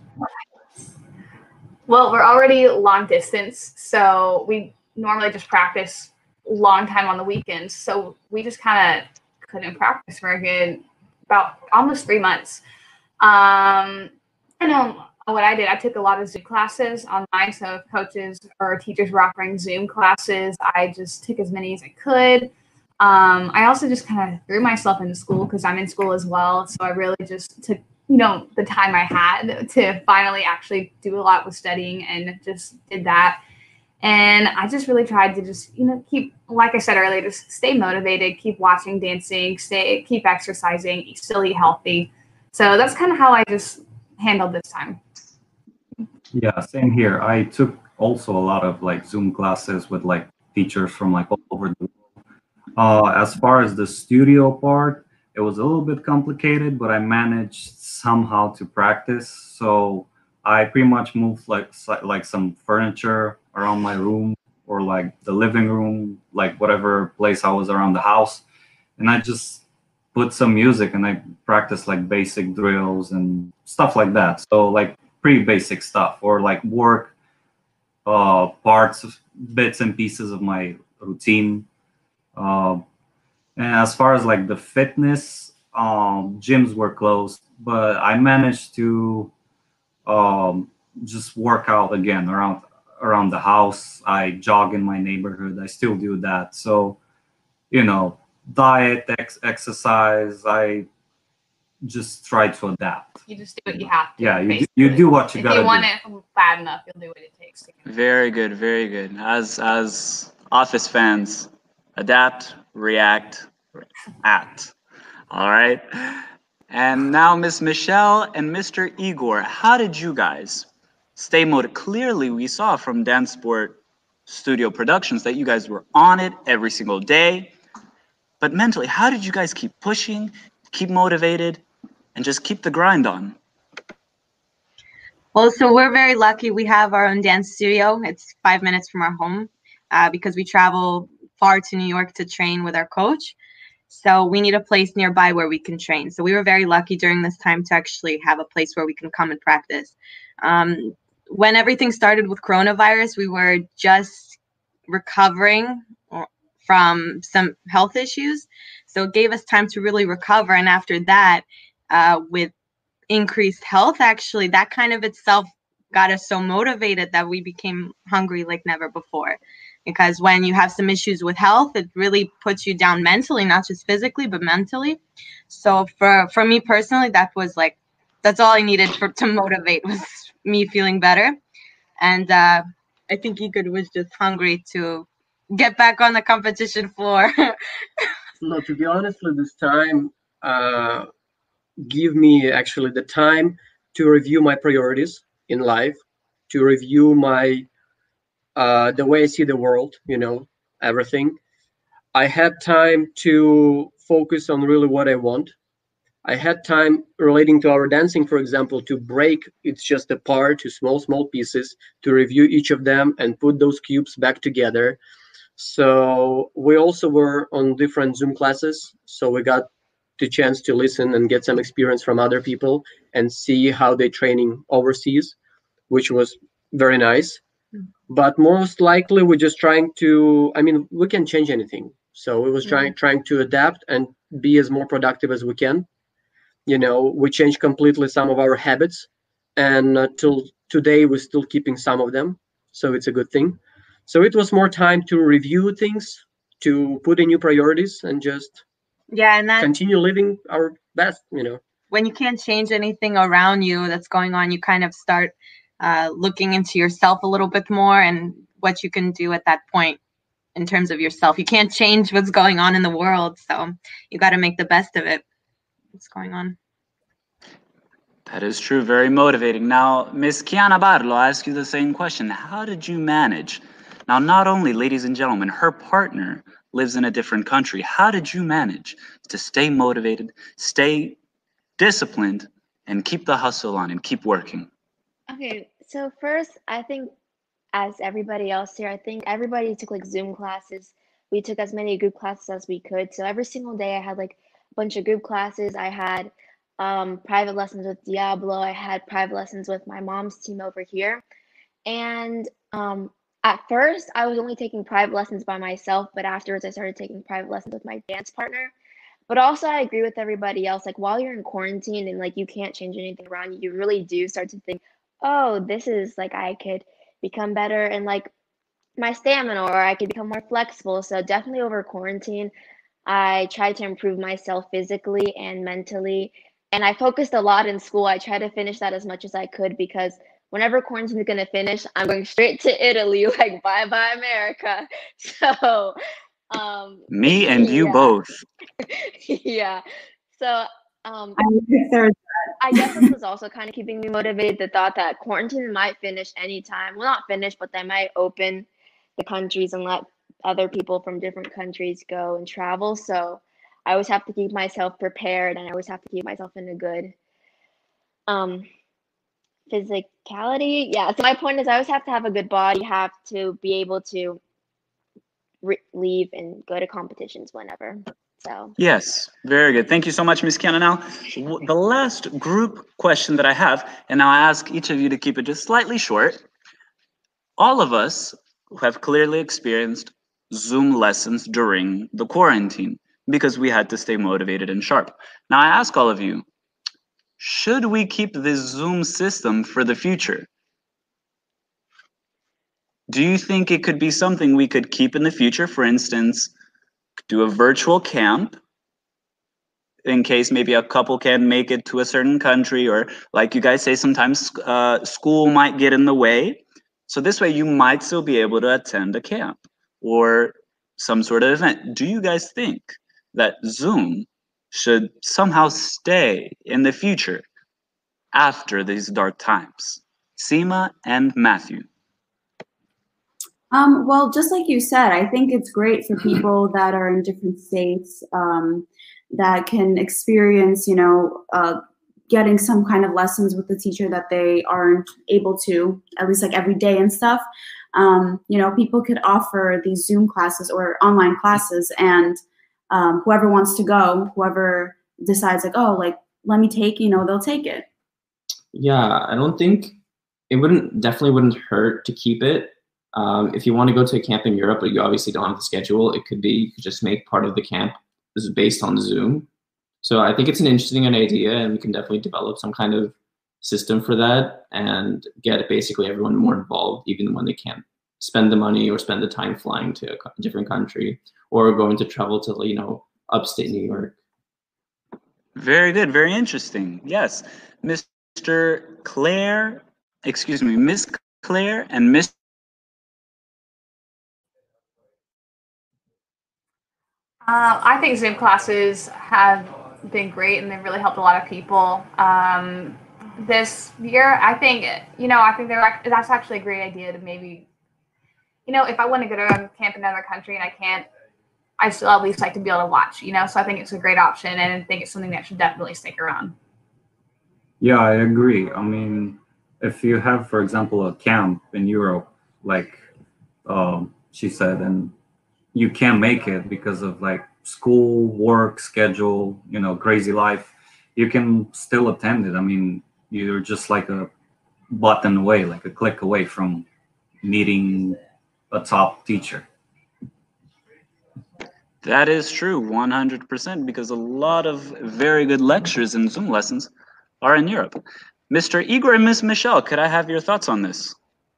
Well, we're already long distance, so we normally just practice long time on the weekends. So we just kind of couldn't practice for a good about almost 3 months. I know what I did. I took a lot of Zoom classes online. So if coaches or teachers were offering Zoom classes, I just took as many as I could. I also just kind of threw myself into school because I'm in school as well. So I really just took the time I had to finally actually do a lot with studying, and just did that. And I just really tried to just, keep, like I said earlier, just stay motivated, keep watching dancing, keep exercising, still eat healthy. So that's kind of how I just handled this time. Yeah, same here. I took also a lot of like Zoom classes with like teachers from like all over the world. As far as the studio part, it was a little bit complicated, but I managed somehow to practice. So I pretty much moved like some furniture around my room, or like the living room, like whatever place I was around the house. And I just put some music and I practiced like basic drills and stuff like that. So like pretty basic stuff, or like work parts, bits and pieces of my routine. And as far as like the fitness, gyms were closed, but I managed to just work out again around around the house. I jog in my neighborhood. I still do that. So, you know, diet, exercise, I just try to adapt. You just do what you have to. Yeah, you do what you gotta do. If you want it bad enough, you'll do what it takes to get it. Very good, very good. As Office fans, adapt, react, act. All right. And now, Miss Michelle and Mr. Igor, how did you guys stay motivated? Clearly, we saw from Dance Sport Studio Productions that you guys were on it every single day. But mentally, how did you guys keep pushing, keep motivated, and just keep the grind on? Well, so we're very lucky. We have our own dance studio. It's 5 minutes from our home because we travel far to New York to train with our coach. So we need a place nearby where we can train. So we were very lucky during this time to actually have a place where we can come and practice. When everything started with coronavirus, we were just recovering from some health issues. So it gave us time to really recover. And after that, with increased health, actually, that kind of itself got us so motivated that we became hungry like never before. Because when you have some issues with health, it really puts you down mentally, not just physically, but mentally. So for me personally, that's all I needed to motivate, was me feeling better. And I think Igor was just hungry to get back on the competition floor. No, to be honest, this time give me actually the time to review my priorities in life, to review my the way I see the world, everything. I had time to focus on really what I want. I had time relating to our dancing, for example, to break it's just apart to small pieces, to review each of them and put those cubes back together. So we also were on different Zoom classes. So we got the chance to listen and get some experience from other people and see how they're training overseas, which was very nice. But most likely we're just trying to, we can change anything. So we was trying to adapt and be as more productive as we can. We changed completely some of our habits, and till today we're still keeping some of them. So it's a good thing. So it was more time to review things, to put in new priorities, and just continue living our best, When you can't change anything around you that's going on, you kind of start looking into yourself a little bit more and what you can do at that point in terms of yourself. You can't change what's going on in the world, so you got to make the best of it. What's going on? That is true. Very motivating. Now, Miss Kiana Barlo, I ask you the same question. How did you manage? Now, not only, ladies and gentlemen, her partner lives in a different country. How did you manage to stay motivated, stay disciplined, and keep the hustle on and keep working? Okay, so first, I think as everybody else here, I think everybody took Zoom classes. We took as many group classes as we could. So every single day I had a bunch of group classes. I had private lessons with Diablo. I had private lessons with my mom's team over here. And at first, I was only taking private lessons by myself, but afterwards I started taking private lessons with my dance partner. But also I agree with everybody else, while you're in quarantine and you can't change anything around you, you really do start to think, oh, this is I could become better and my stamina, or I could become more flexible. So definitely over quarantine, I tried to improve myself physically and mentally. And I focused a lot in school. I tried to finish that as much as I could, because whenever quarantine is going to finish, I'm going straight to Italy, bye-bye America. So me and you both. Yeah. So I guess this was also kind of keeping me motivated, the thought that quarantine might finish anytime. Well, not finish, but they might open the countries and let other people from different countries go and travel. So I always have to keep myself prepared, and I always have to keep myself in a good physicality. Yeah, so my point is I always have to have a good body, have to be able to leave and go to competitions whenever. So yes, very good. Thank you so much, Ms. Kiana. Now, the last group question that I have, and now I ask each of you to keep it just slightly short. All of us have clearly experienced Zoom lessons during the quarantine because we had to stay motivated and sharp. Now, I ask all of you, should we keep this Zoom system for the future? do you think it could be something we could keep in the future? For instance, do a virtual camp in case maybe a couple can't make it to a certain country, or like you guys say, sometimes school might get in the way. So this way you might still be able to attend a camp or some sort of event. Do you guys think that Zoom should somehow stay in the future after these dark times? Seema and Matthew. Well, just like you said, I think it's great for people that are in different states that can experience, getting some kind of lessons with the teacher that they aren't able to, at least like every day and stuff. People could offer these Zoom classes or online classes, and whoever wants to go, whoever decides like, oh, like, let me take, they'll take it. Yeah, I don't think it definitely wouldn't hurt to keep it. If you want to go to a camp in Europe, but you obviously don't have the schedule, it could be you could just make part of the camp is based on Zoom. So I think it's an interesting idea, and we can definitely develop some kind of system for that and get basically everyone more involved, even when they can't spend the money or spend the time flying to a different country or going to travel to, upstate New York. Very good, very interesting. Yes, Miss Claire and Miss. I think Zoom classes have been great, and they've really helped a lot of people. This year, I think that's actually a great idea to maybe, if I want to go to a camp in another country and I can't, I still at least like to be able to watch, So I think it's a great option, and I think it's something that should definitely stick around. Yeah, I agree. I mean, if you have, for example, a camp in Europe, like she said, and you can't make it because of like school, work, schedule, crazy life, you can still attend it. I mean, you're just like a button away, like a click away from meeting a top teacher. That is true, 100%, because a lot of very good lectures and Zoom lessons are in Europe. Mr. Igor and Miss Michelle, could I have your thoughts on this?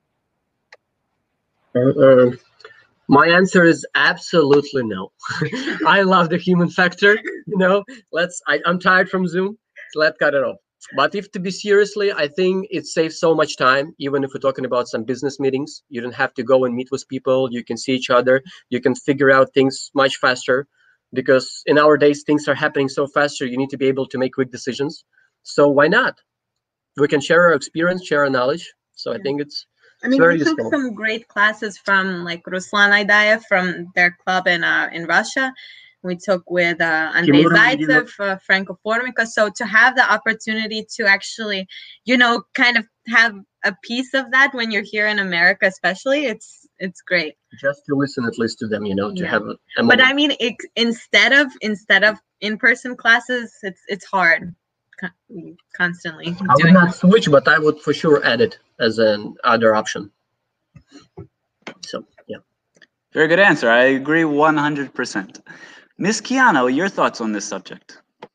My answer is absolutely no. I love the human factor. I'm tired from Zoom, so let's cut it off. But if to be seriously, I think it saves so much time. Even if we're talking about some business meetings, you don't have to go and meet with people. You can see each other. You can figure out things much faster, because in our days, things are happening so faster. You need to be able to make quick decisions. So why not? We can share our experience, share our knowledge. So I think it's we took some great classes from like Ruslan Aidayev from their club in Russia. We took with Andrei Zaitsev, Franco Formica. So to have the opportunity to actually, kind of have a piece of that when you're here in America, especially, it's great. Just to listen at least to them, to have a But I mean, instead of in-person classes, it's hard. Constantly. I would not switch, but I would for sure add it as an other option. So, yeah. Very good answer. I agree 100%. Miss Kiana, your thoughts on this subject?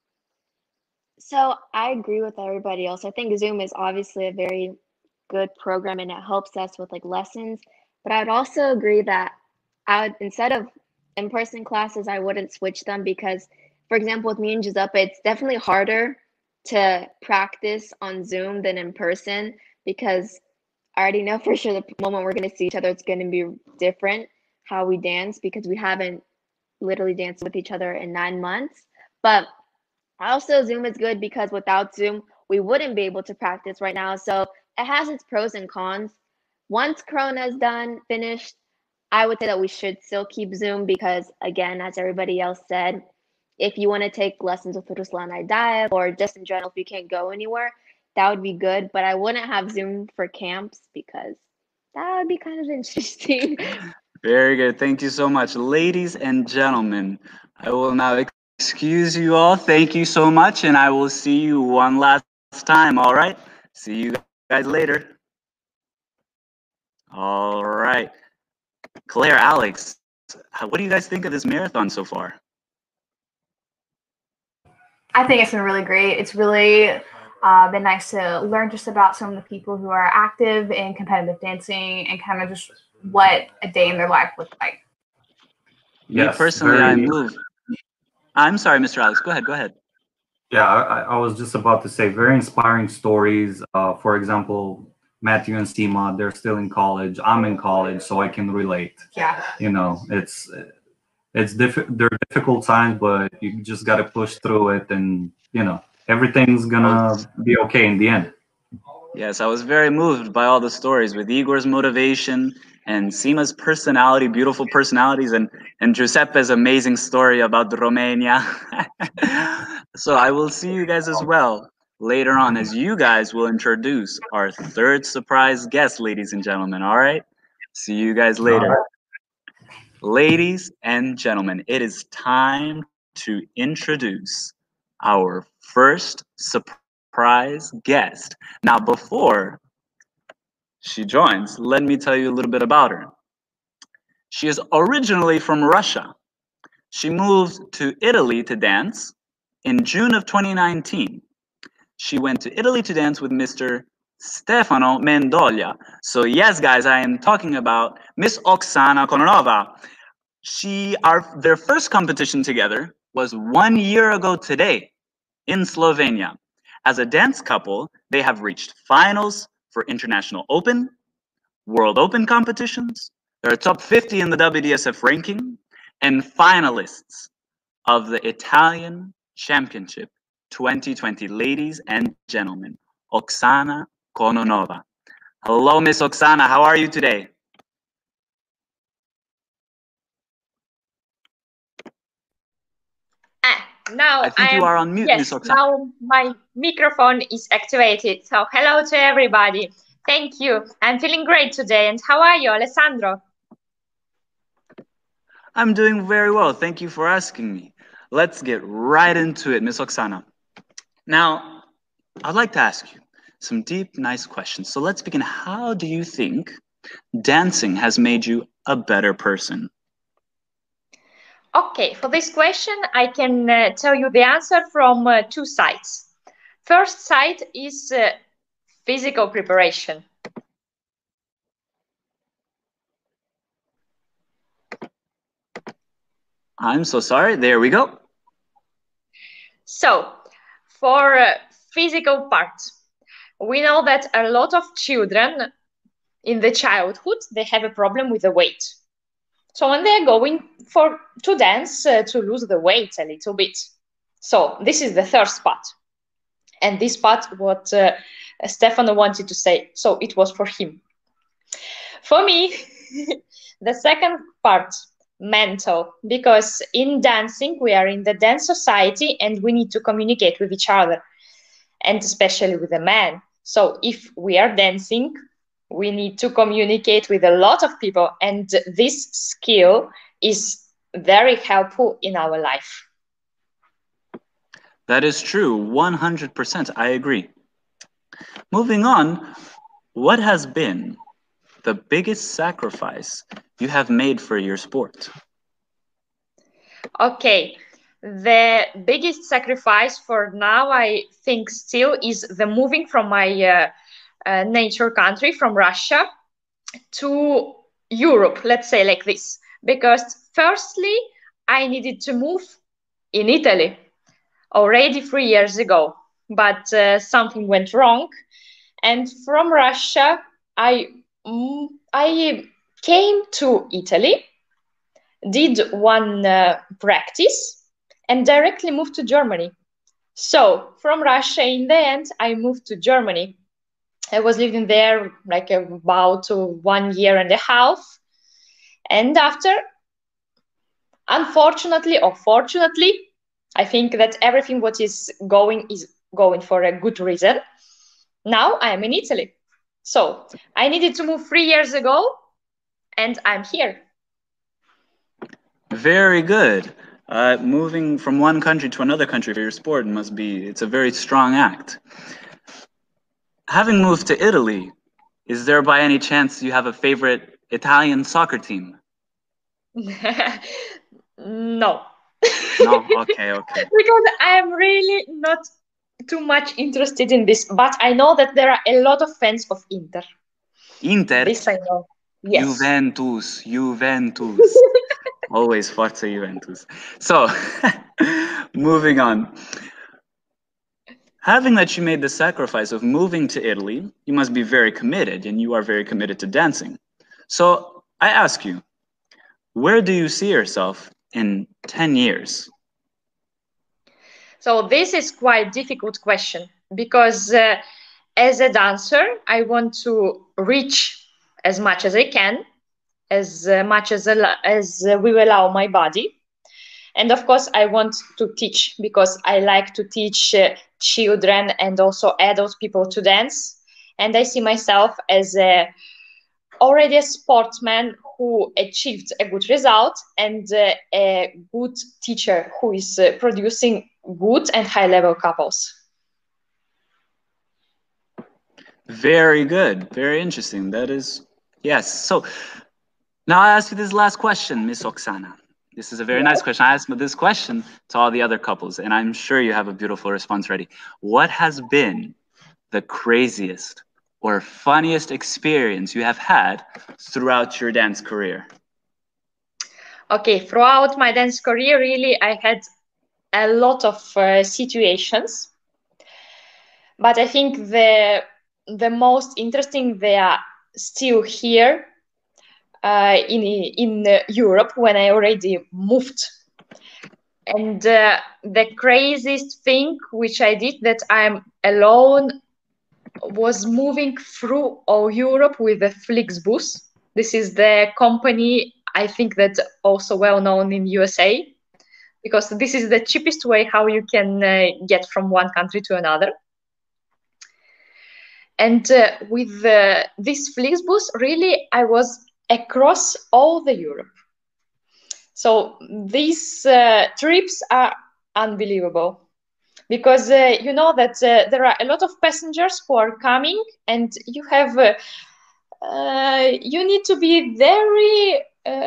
So I agree with everybody else. I think Zoom is obviously a very good program and it helps us with like lessons. But I'd also agree that instead of in-person classes, I wouldn't switch them because, for example, with me and Giuseppe, it's definitely harder to practice on Zoom than in person because I already know for sure the moment we're going to see each other, it's going to be different how we dance because we haven't literally danced with each other in 9 months. But also Zoom is good because without Zoom, we wouldn't be able to practice right now. So it has its pros and cons. Once Corona is finished, I would say that we should still keep Zoom because, again, as everybody else said, if you want to take lessons with Ruslan Aidayev or just in general, if you can't go anywhere, that would be good. But I wouldn't have Zoom for camps because that would be kind of interesting. Very good. Thank you so much. Ladies and gentlemen, I will now excuse you all. Thank you so much. And I will see you one last time. All right. See you guys later. All right. Claire, Alex, what do you guys think of this marathon so far? I think it's been really great. It's really been nice to learn just about some of the people who are active in competitive dancing and kind of just what a day in their life looked like. Me personally, I moved. I'm sorry, Mr. Alex. Go ahead. Yeah, I was just about to say, very inspiring stories. For example, Matthew and Sima, they're still in college. I'm in college, so I can relate. Yeah. You know, they're difficult times, but you just got to push through it, and you know, everything's gonna be okay in the end. Yes, I was very moved by all the stories with Igor's motivation and Sima's personality, beautiful personalities, and Giuseppe's amazing story about Romania. So I will see you guys as well later on, as you guys will introduce our third surprise guest, ladies and gentlemen. All right? See you guys later. Ladies and gentlemen, it is time to introduce our first surprise guest. Now, before she joins, let me tell you a little bit about her. She is originally from Russia. She moved to Italy to dance in June of 2019. She went to Italy to dance with Mr. Stefano Mendolia. So yes, guys, I am talking about Miss Oksana Kononova. Their first competition together was 1 year ago today in Slovenia. As a dance couple, they have reached finals for International Open, World Open competitions. They're top 50 in the WDSF ranking and finalists of the Italian Championship 2020. Ladies and gentlemen, Oksana Kononova. Hello, Miss Oksana. How are you today? Now I think you are on mute, Miss Oksana. Now my microphone is activated. So hello to everybody. Thank you. I'm feeling great today. And how are you, Alessandro? I'm doing very well. Thank you for asking me. Let's get right into it, Miss Oksana. Now, I'd like to ask you some deep, nice questions. So let's begin. How do you think dancing has made you a better person? Okay, for this question, I can tell you the answer from two sides. First side is physical preparation. I'm so sorry. There we go. So, for physical part, we know that a lot of children in the childhood, they have a problem with the weight. So when they're going to dance, to lose the weight a little bit. So this is the first part. And this part, what Stefano wanted to say, so it was for him. For me, the second part, mental, because in dancing, we are in the dance society and we need to communicate with each other, and especially with the men. So if we are dancing, we need to communicate with a lot of people, and this skill is very helpful in our life. That is true, 100%. I agree. Moving on, what has been the biggest sacrifice you have made for your sport? Okay, the biggest sacrifice for now, I think still, is the moving from my nature country, from Russia, to Europe, let's say like this. Because firstly, I needed to move in Italy already 3 years ago, but something went wrong. And from Russia, I came to Italy, did one practice, and directly moved to Germany. So from Russia, in the end, I moved to Germany. I was living there like about 1 year and a half. And after, unfortunately or fortunately, I think that everything what is going for a good reason. Now I'm in Italy. So I needed to move 3 years ago, and I'm here. Very good. Moving from one country to another country for your sport it's a very strong act. Having moved to Italy, is there by any chance you have a favorite Italian soccer team? No. No? Okay. Because I'm really not too much interested in this, but I know that there are a lot of fans of Inter. Inter? This I know. Yes. Juventus. Always Forza Juventus. So, moving on. Having that you made the sacrifice of moving to Italy, you must be very committed, and you are very committed to dancing. So, I ask you, where do you see yourself in 10 years? So this is quite a difficult question because as a dancer, I want to reach as much as I can, as much as will allow my body. And of course, I want to teach because I like to teach children and also adult people to dance. And I see myself as already a sportsman who achieved a good result and a good teacher who is producing good and high-level couples. Very good. Very interesting. That is, yes. So now I ask you this last question, Miss Oksana. This is a very nice question. I asked this question to all the other couples, and I'm sure you have a beautiful response ready. What has been the craziest or funniest experience you have had throughout your dance career? Okay, throughout my dance career, really, I had a lot of situations, but I think the most interesting, they are still here in Europe when I already moved. And the craziest thing which I did, that I'm alone, was moving through all Europe with the Flixbus. This is the company, I think, that's also well known in USA, because this is the cheapest way how you can get from one country to another. And with this Flixbus, really, I was across all the Europe. So these trips are unbelievable, because you know that there are a lot of passengers who are coming, and you have you need to be very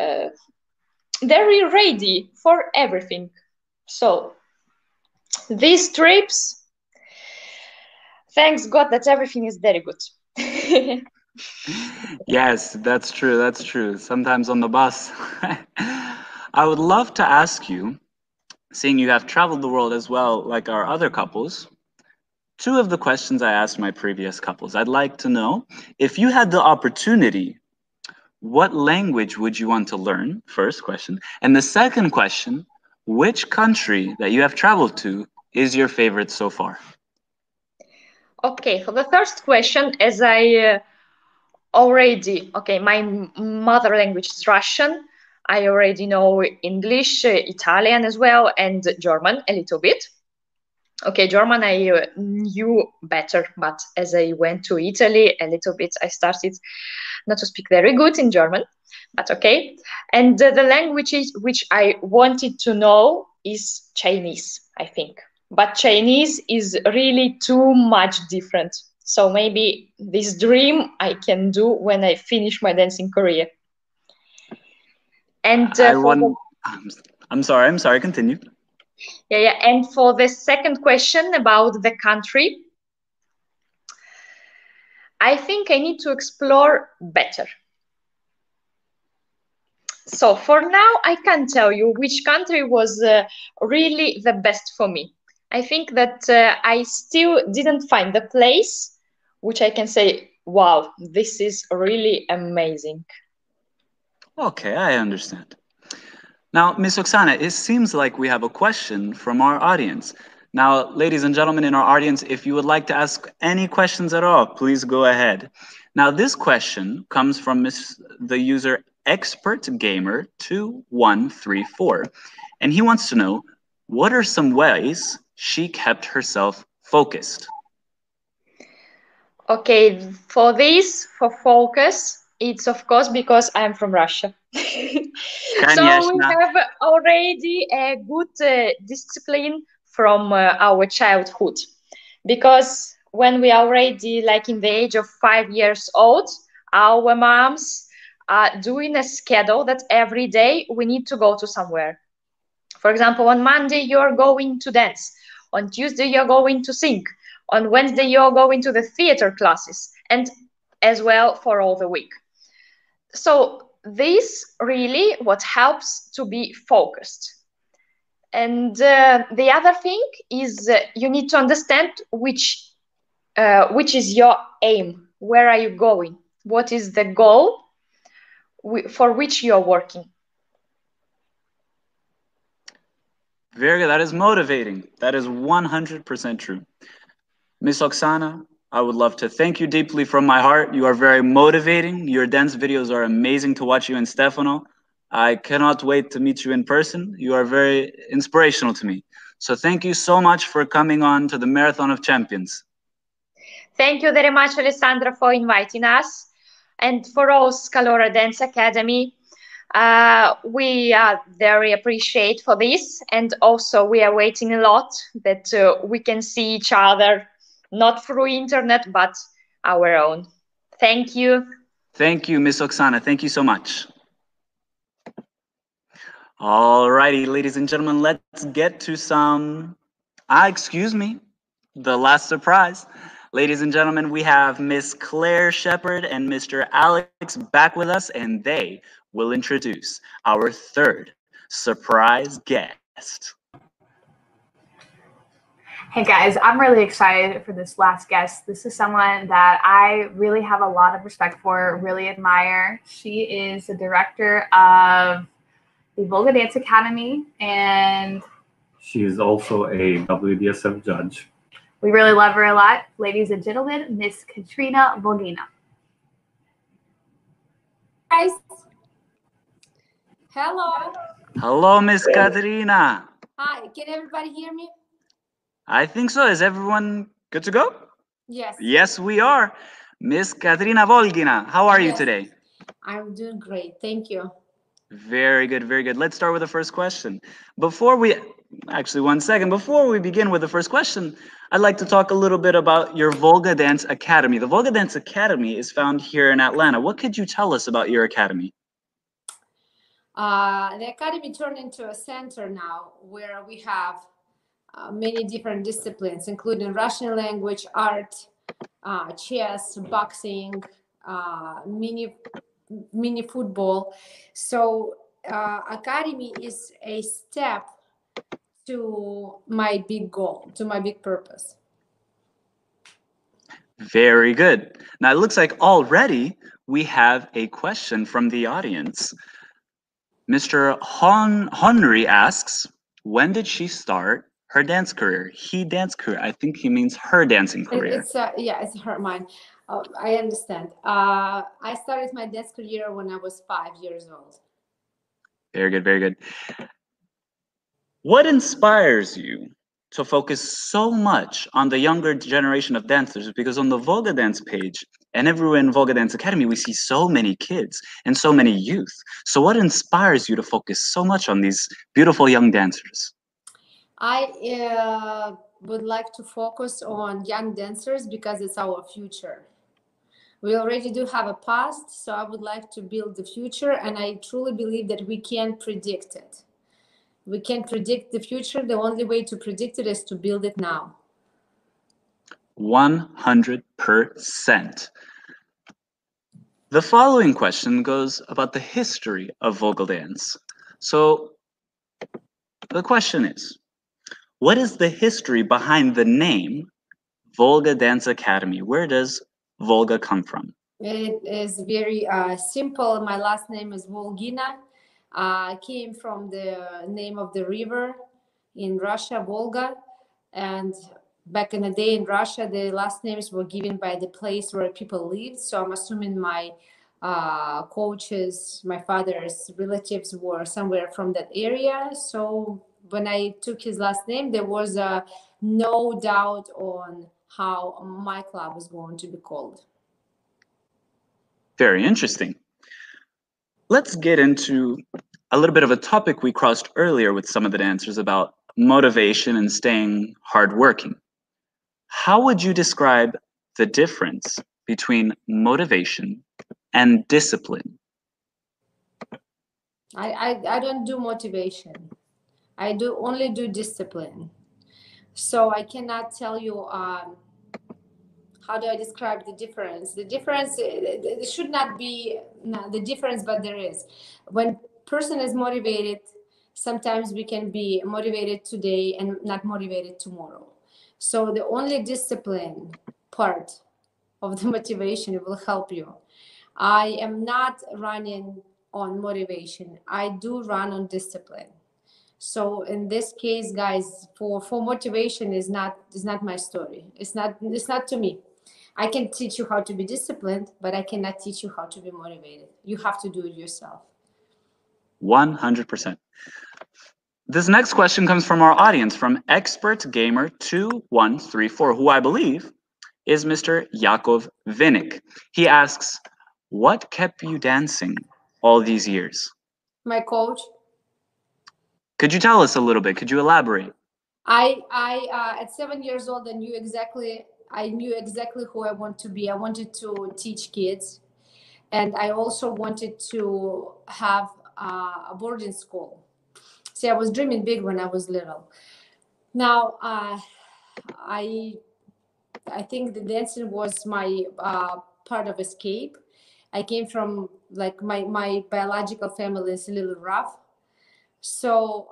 very ready for everything. So these trips, thanks God that everything is very good. Yes, that's true. That's true. Sometimes on the bus. I would love to ask you, seeing you have traveled the world as well, like our other couples, two of the questions I asked my previous couples. I'd like to know, if you had the opportunity, what language would you want to learn? First question. And the second question, which country that you have traveled to is your favorite so far? Okay, for the first question, as I already, okay, my mother language is Russian. I already know English, Italian as well, and German a little bit. Okay, German I knew better, but as I went to Italy a little bit, I started not to speak very good in German, but okay. And the languages which I wanted to know is Chinese, I think. But Chinese is really too much different. So maybe this dream I can do when I finish my dancing career. And I'm sorry, continue. Yeah. And for the second question about the country, I think I need to explore better. So for now, I can't tell you which country was really the best for me. I think that I still didn't find the place which I can say, wow, this is really amazing. Okay, I understand. Now, Ms. Oksana, it seems like we have a question from our audience. Now, ladies and gentlemen in our audience, if you would like to ask any questions at all, please go ahead. Now, this question comes from the user ExpertGamer2134, and he wants to know, what are some ways she kept herself focused? Okay, for focus, it's of course because I'm from Russia. So we have already a good discipline from our childhood, because when we are already like in the age of 5 years old, our moms are doing a schedule that every day we need to go to somewhere. For example, on Monday you're going to dance, on Tuesday you're going to sing, on Wednesday you're going to the theater classes, and as well for all the week. So this really what helps to be focused. And the other thing is you need to understand which is your aim. Where are you going? What is the goal for which you're working? Very good. That is motivating. That is 100% true. Miss Oksana, I would love to thank you deeply from my heart. You are very motivating. Your dance videos are amazing to watch you and Stefano. I cannot wait to meet you in person. You are very inspirational to me. So thank you so much for coming on to the Marathon of Champions. Thank you very much, Alessandra, for inviting us. And for all Scalora Dance Academy, we are very appreciate for this. And also we are waiting a lot that we can see each other, not through internet, but our own. Thank you. Thank you, Miss Oksana. Thank you so much. All righty, ladies and gentlemen, let's get to some, excuse me, the last surprise. Ladies and gentlemen, we have Miss Claire Shepard and Mr. Alex back with us, and they will introduce our third surprise guest. Hey guys, I'm really excited for this last guest. This is someone that I really have a lot of respect for, really admire. She is the director of the Volga Dance Academy, and she is also a WDSF judge. We really love her a lot. Ladies and gentlemen, Miss Katrina Volgina. Guys. Hello. Hello, Miss Katrina. Hi, can everybody hear me? I think so. Is everyone good to go? Yes. Yes, we are. Miss Katrina Volgina, how are you today? I'm doing great. Thank you. Very good, very good. Let's start with the first question. Before we begin with the first question, I'd like to talk a little bit about your Volga Dance Academy. The Volga Dance Academy is found here in Atlanta. What could you tell us about your academy? The academy turned into a center now where we have many different disciplines, including Russian language, art, chess, boxing, mini football. So academy is a step to my big goal, to my big purpose. Very good. Now it looks like already we have a question from the audience. Mr. Henry asks, when did she start her dance career? Dance career. I think he means her dancing career. It's her, mine. I understand. I started my dance career when I was 5 years old. Very good, very good. What inspires you to focus so much on the younger generation of dancers? Because on the Volga Dance page and everywhere in Volga Dance Academy, we see so many kids and so many youth. So what inspires you to focus so much on these beautiful young dancers? I would like to focus on young dancers because it's our future. We already do have a past, so I would like to build the future, and I truly believe that we can't predict it. We can't predict the future. The only way to predict it is to build it now. 100%. The following question goes about the history of Volga dance. So the question is, what is the history behind the name Volga Dance Academy? Where does Volga come from? It is very simple. My last name is Volgina. Came from the name of the river in Russia, Volga. And back in the day in Russia, the last names were given by the place where people lived. So I'm assuming my coaches, my father's relatives were somewhere from that area. So when I took his last name, there was no doubt on how my club was going to be called. Very interesting. Let's get into a little bit of a topic we crossed earlier with some of the dancers about motivation and staying hardworking. How would you describe the difference between motivation and discipline? I don't do motivation. I only do discipline. So I cannot tell you how do I describe the difference? The difference, it should not be the difference, but there is. When person is motivated, sometimes we can be motivated today and not motivated tomorrow. So the only discipline part of the motivation will help you. I am not running on motivation. I do run on discipline. So in this case, guys, for motivation is not my story. It's not to me. I can teach you how to be disciplined, but I cannot teach you how to be motivated. You have to do it yourself. 100%. This next question comes from our audience, from Expert Gamer 2134, who I believe is Mr. Yakov Vinik. He asks, what kept you dancing all these years? My coach. Could you tell us a little bit? Could you elaborate? I at 7 years old, I knew exactly who I want to be. I wanted to teach kids, and I also wanted to have a boarding school. See, I was dreaming big when I was little. Now, I think the dancing was my part of escape. I came from, like, my biological family is a little rough. So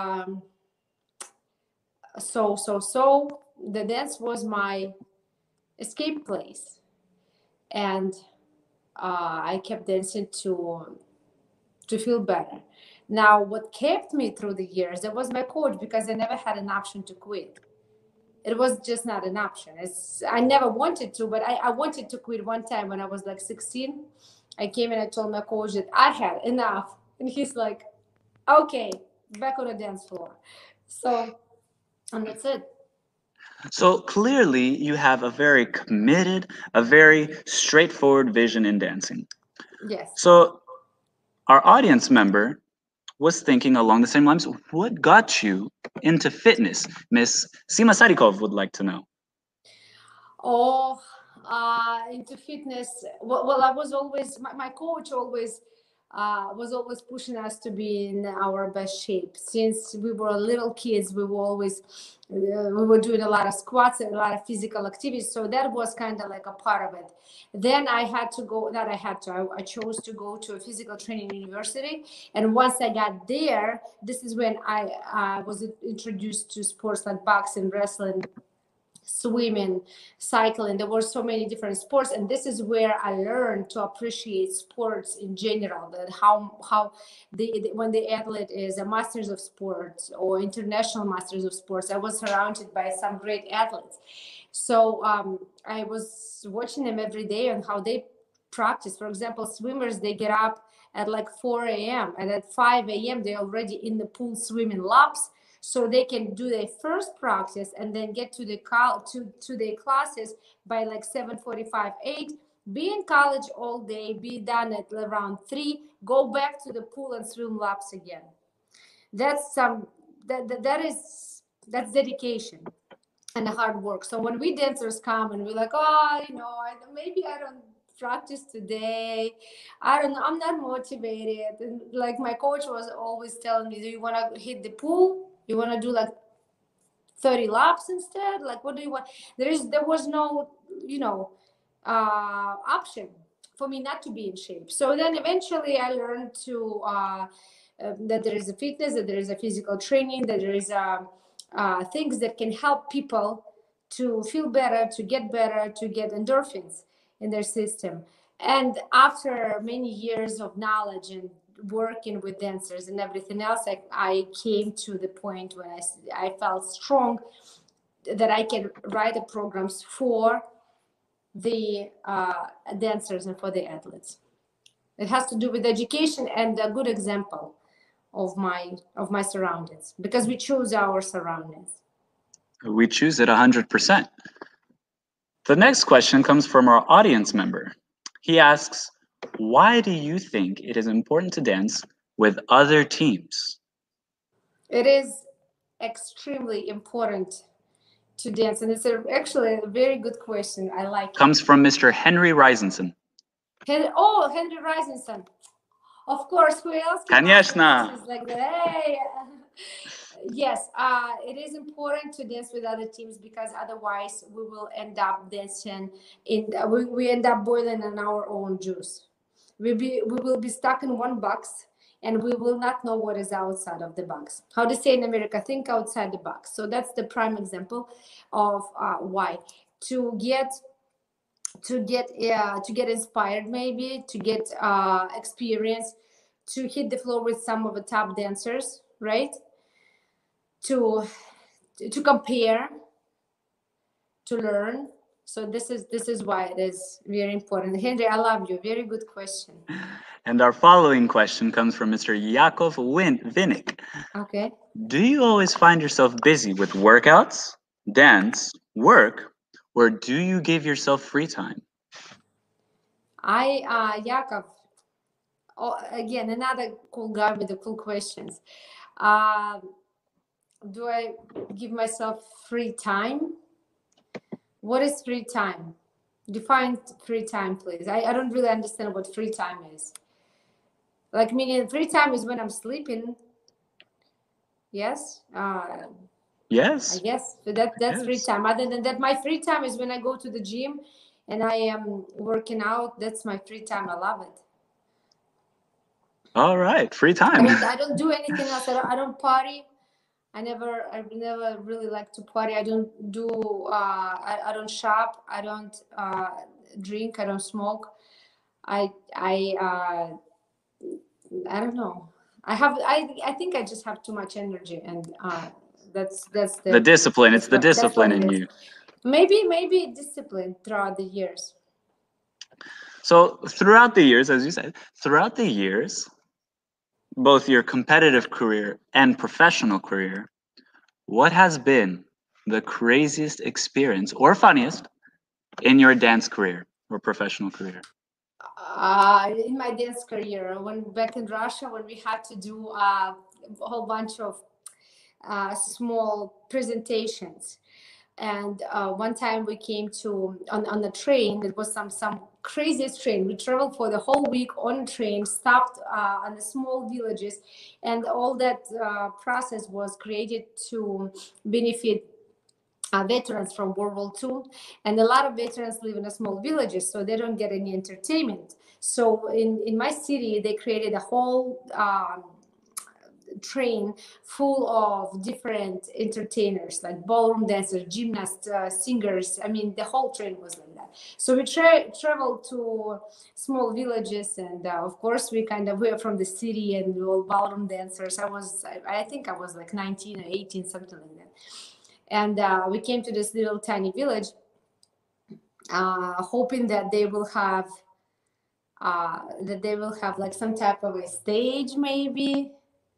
the dance was my escape place, and I kept dancing to feel better. Now, what kept me through the years, that was my coach, because I never had an option to quit. It was just not an option. I never wanted to, but I wanted to quit one time when I was like 16. I came and I told my coach that I had enough, and he's like, okay, back on the dance floor. So, and that's it. So clearly you have a very committed, a very straightforward vision in dancing. Yes. So our audience member was thinking along the same lines. What got you into fitness? Miss Sima Sarikov would like to know. Oh, into fitness. Well, I was always, my coach always was always pushing us to be in our best shape. Since we were little kids, we were doing a lot of squats and a lot of physical activities. So that was kind of like a part of it. Then I chose to go to a physical training university. And once I got there, this is when I was introduced to sports like boxing, wrestling, swimming, cycling. There were so many different sports, and this is where I learned to appreciate sports in general. That how when the athlete is a masters of sports or international masters of sports, I was surrounded by some great athletes. So I was watching them every day on how they practice. For example, swimmers, they get up at like 4 a.m. and at 5 a.m. they're already in the pool swimming laps, so they can do their first practice and then get to their classes by like 7:45, 8. Be in college all day, be done at around 3, go back to the pool and swim laps again. That's dedication and hard work. So when we dancers come and we're like, oh, maybe I don't practice today, I'm not motivated, and like my coach was always telling me, do you want to hit the pool? You want to do like 30 laps instead? Like, what do you want? There was no, option for me not to be in shape. So then eventually I learned to that there is a fitness, that there is a physical training, that there is things that can help people to feel better, to get endorphins in their system. And after many years of knowledge and working with dancers and everything else, I came to the point when I felt strong that I can write the programs for the dancers and for the athletes. It has to do with education and a good example of my surroundings, because we choose our surroundings. We choose it 100%. The next question comes from our audience member. He asks, why do you think it is important to dance with other teams? It is extremely important to dance, and it's actually a very good question. I like it. Comes from Mr. Henry Reisenson. Henry Reisenson. Of course, who else? Конечно. Like that? Hey. Yes, it is important to dance with other teams because otherwise we will end up dancing we end up boiling in our own juice. We will be stuck in one box and we will not know what is outside of the box. How they say in America, think outside the box. So that's the prime example of why to get inspired, maybe to get experience, to hit the floor with some of the top dancers, right? To compare, to learn. So this is why it is very important. Henry, I love you. Very good question. And our following question comes from Mr. Yakov Vinnik. Okay. Do you always find yourself busy with workouts, dance, work, or do you give yourself free time? Yakov, again, another cool guy with the cool questions. Do I give myself free time? What is free time? Define free time, please. I don't really understand what free time is. Like, meaning free time is when I'm sleeping. Yes? Yes. I guess that's free time. Other than that, my free time is when I go to the gym and I am working out. That's my free time. I love it. All right, free time. I don't do anything else. I don't party. I never really like to party. I don't do. I don't shop. I don't drink. I don't smoke. I don't know. I think I just have too much energy, and that's the discipline. It's the discipline in you. Maybe discipline throughout the years. So throughout the years, as you said, throughout the years, both your competitive career and professional career, what has been the craziest experience or funniest in your dance career or professional career? In my dance career, when back in Russia, when we had to do a whole bunch of small presentations. And one time we came to on the train. It was some craziest train. We traveled for the whole week on a train, stopped on the small villages, and all that process was created to benefit veterans from World War II. And a lot of veterans live in a small villages, so they don't get any entertainment. So in my city, they created a whole train full of different entertainers, like ballroom dancers, gymnasts, singers. I mean, the whole train was like that. So we traveled to small villages, and of course we were from the city, and we were ballroom dancers. I think I was like 19 or 18, something like that. And we came to this little tiny village, hoping that they will have like some type of a stage, maybe,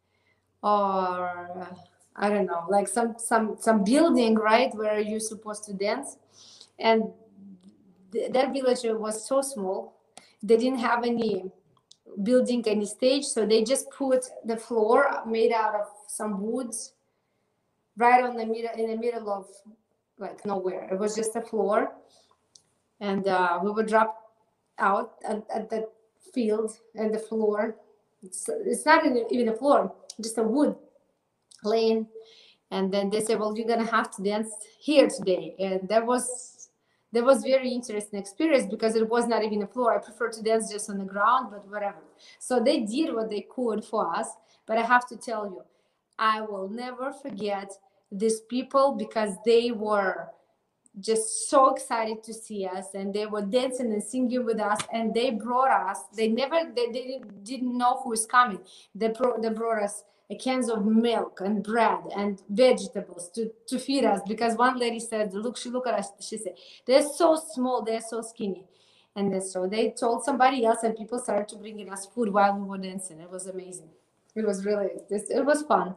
or I don't know, like some building, right, where you're supposed to dance. And that village was so small, they didn't have any building, any stage, so they just put the floor made out of some woods right in the middle of like nowhere. It was just a floor, and we would drop out at the field and the floor. It's not even a floor, just a wood lane. And then they said, well, you're gonna have to dance here today. And that was very interesting experience, because it was not even a floor. I prefer to dance just on the ground, but whatever. So they did what they could for us. But I have to tell you, I will never forget these people, because they were just so excited to see us, and they were dancing and singing with us, and they brought us, they didn't know who is coming. They brought us cans of milk and bread and vegetables to feed us, because one lady said, she looked at us, she said, they're so small, they're so skinny. And then, so they told somebody else, and people started to bring us food while we were dancing. It was amazing. It was fun.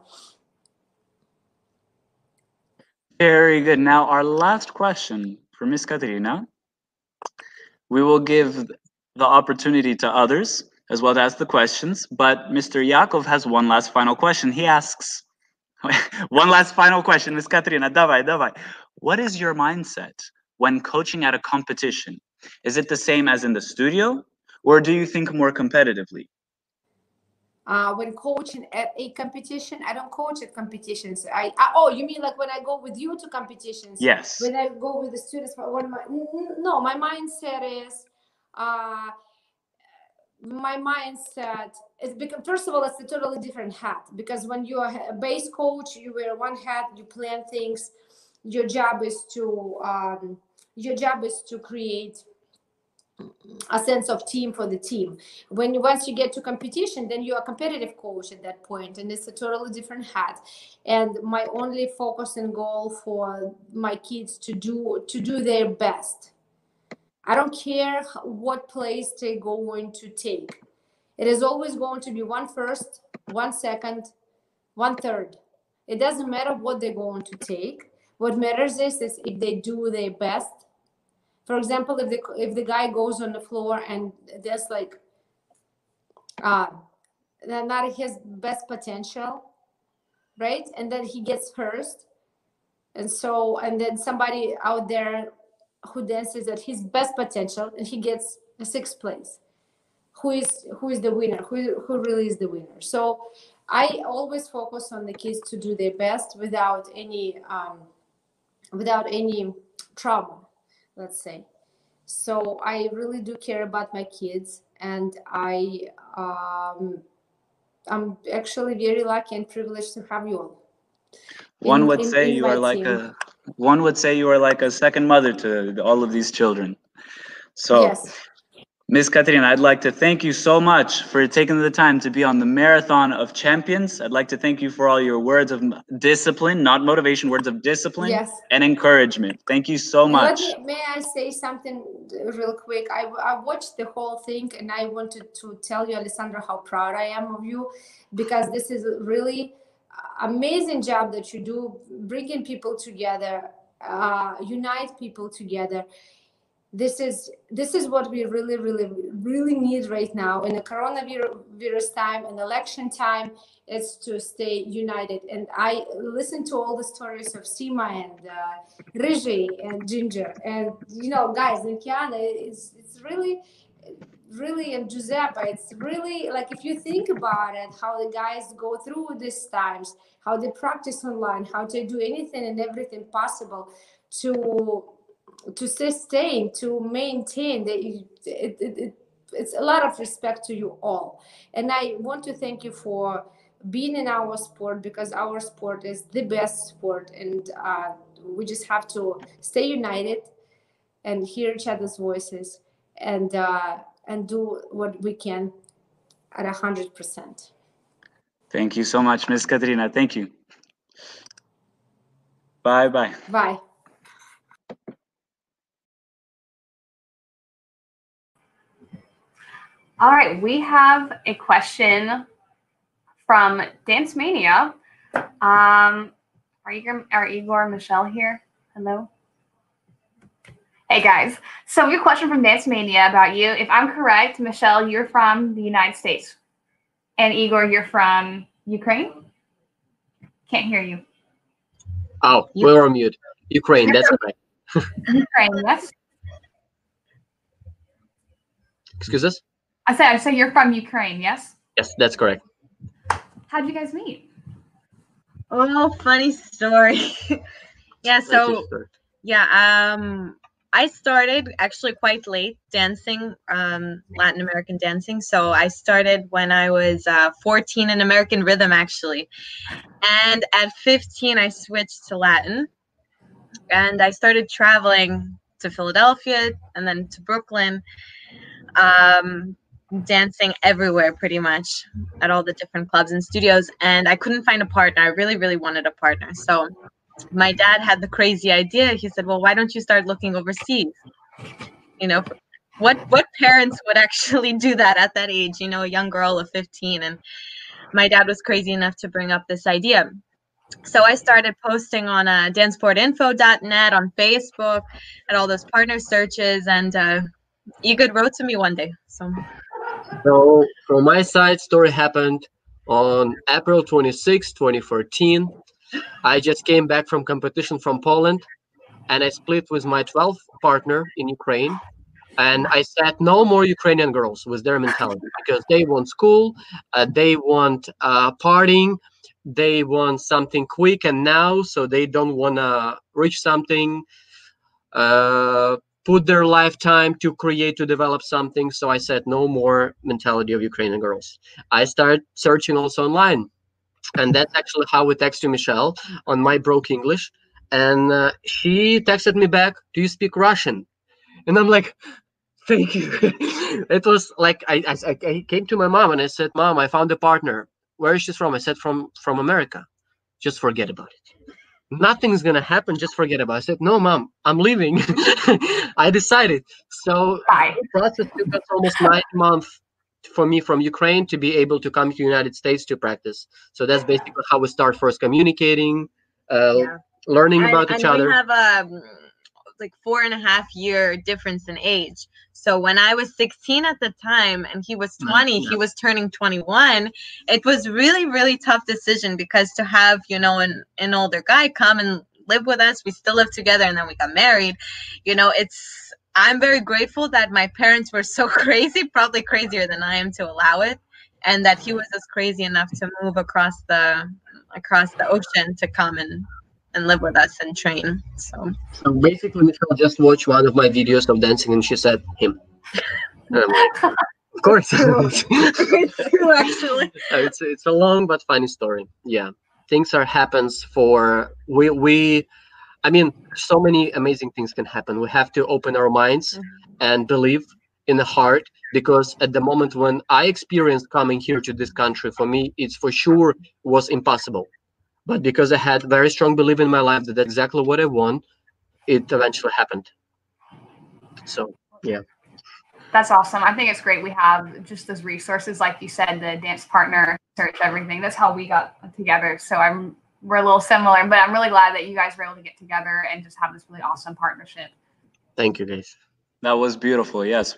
Very good. Now, our last question for Miss Katerina. We will give the opportunity to others as well to ask the questions, but Mr. Yakov has one last final question. He asks, one last final question, Miss Katerina, давай. What is your mindset when coaching at a competition? Is it the same as in the studio, or do you think more competitively? When coaching at a competition, I don't coach at competitions. Oh, you mean like when I go with you to competitions? Yes. When I go with the students, no, my mindset is, because first of all, it's a totally different hat, because when you are a base coach, you wear one hat, you plan things. Your job is to create a sense of team for the team. Once you get to competition, then you're a competitive coach at that point, and it's a totally different hat. And my only focus and goal for my kids to do their best. I don't care what place they're going to take. It is always going to be 1 first, 1 second, 1 third. It doesn't matter what they're going to take. What matters is if they do their best. For example, if the guy goes on the floor and there's like not his best potential, right? And then he gets first, and then somebody out there who dances at his best potential and he gets a 6th place. Who is the winner? Who really is the winner? So I always focus on the kids to do their best without any trouble, let's say. So I really do care about my kids, and I'm actually very lucky and privileged to have you all. One would say you are like a second mother to all of these children. So yes. Ms. Katerina, I'd like to thank you so much for taking the time to be on the Marathon of Champions. I'd like to thank you for all your words of discipline, not motivation, words of discipline yes. and encouragement. Thank you so much. May I say something real quick? I watched the whole thing, and I wanted to tell you, Alessandra, how proud I am of you, because this is a really amazing job that you do, bringing people together, unite people together. This is what we really, really, really need right now in the coronavirus time and election time, is to stay united. And I listened to all the stories of Sima and Riji and Ginger, and guys, and Kiana. It's really, really, and Giuseppe. It's really like, if you think about it, how the guys go through these times, how they practice online, how they do anything and everything possible to sustain, to maintain. It's a lot of respect to you all. And I want to thank you for being in our sport, because our sport is the best sport, and we just have to stay united and hear each other's voices, and do what we can at 100%. Thank you so much, Ms. Katerina. Thank you. Bye-bye. Bye. All right, we have a question from Dance Mania. Are Igor and Michelle here? Hello? Hey guys, so we have a question from Dance Mania about you. If I'm correct, Michelle, you're from the United States. And Igor, you're from Ukraine? Can't hear you. Oh, we're on mute. Ukraine, that's right. Ukraine, yes? Excuse us? I said you're from Ukraine, yes? Yes, that's correct. How'd you guys meet? Oh, funny story. Yeah, so I started actually quite late dancing, Latin American dancing. So I started when I was 14 in American rhythm, actually. And at 15, I switched to Latin. And I started traveling to Philadelphia and then to Brooklyn, dancing everywhere pretty much at all the different clubs and studios. And I couldn't find a partner. I really, really wanted a partner. So my dad had the crazy idea. He said, well, why don't you start looking overseas? What parents would actually do that at that age, a young girl of 15? And my dad was crazy enough to bring up this idea. So I started posting on dancesportinfo.net, on Facebook, at all those partner searches, and Igor wrote to me one day. So from my side, story happened on April 26, 2014. I just came back from competition from Poland, and I split with my 12th partner in Ukraine. And I said, no more Ukrainian girls with their mentality, because they want school, they want partying, they want something quick and now, so they don't want to reach something, put their lifetime to create, to develop something. So I said, no more mentality of Ukrainian girls. I started searching also online. And that's actually how we texted Michelle on my broke English. And she texted me back, do you speak Russian? And I'm like, thank you. It was like, I came to my mom and I said, Mom, I found a partner. Where is she from? I said, from America. Just forget about it. Nothing's going to happen. Just forget about it. I said, no, Mom, I'm leaving. I decided. So the process took us almost 9 months for me from Ukraine to be able to come to the United States to practice. So that's basically how we start first communicating, learning about each other. We have like 4.5 year difference in age. So when I was 16 at the time and he was 20, he was turning 21. It was really, really tough decision, because to have, you know, an older guy come and live with us, we still lived together and then we got married. You know, I'm very grateful that my parents were so crazy, probably crazier than I am, to allow it, and that he was as crazy enough to move across the ocean to come and live with us and train. So basically, Michelle just watched one of my videos of dancing and she said, him. And I'm like, of course. It's true, actually. It's a long but funny story. Yeah, things happens for I mean, so many amazing things can happen. We have to open our minds and believe in the heart, because at the moment when I experienced coming here to this country, for me, it's for sure was impossible. But because I had very strong belief in my life that that's exactly what I want, it eventually happened. So, yeah. That's awesome. I think it's great we have just those resources, like you said, the dance partner, search, everything. That's how we got together. So we're a little similar, but I'm really glad that you guys were able to get together and just have this really awesome partnership. Thank you, guys. That was beautiful. Yes,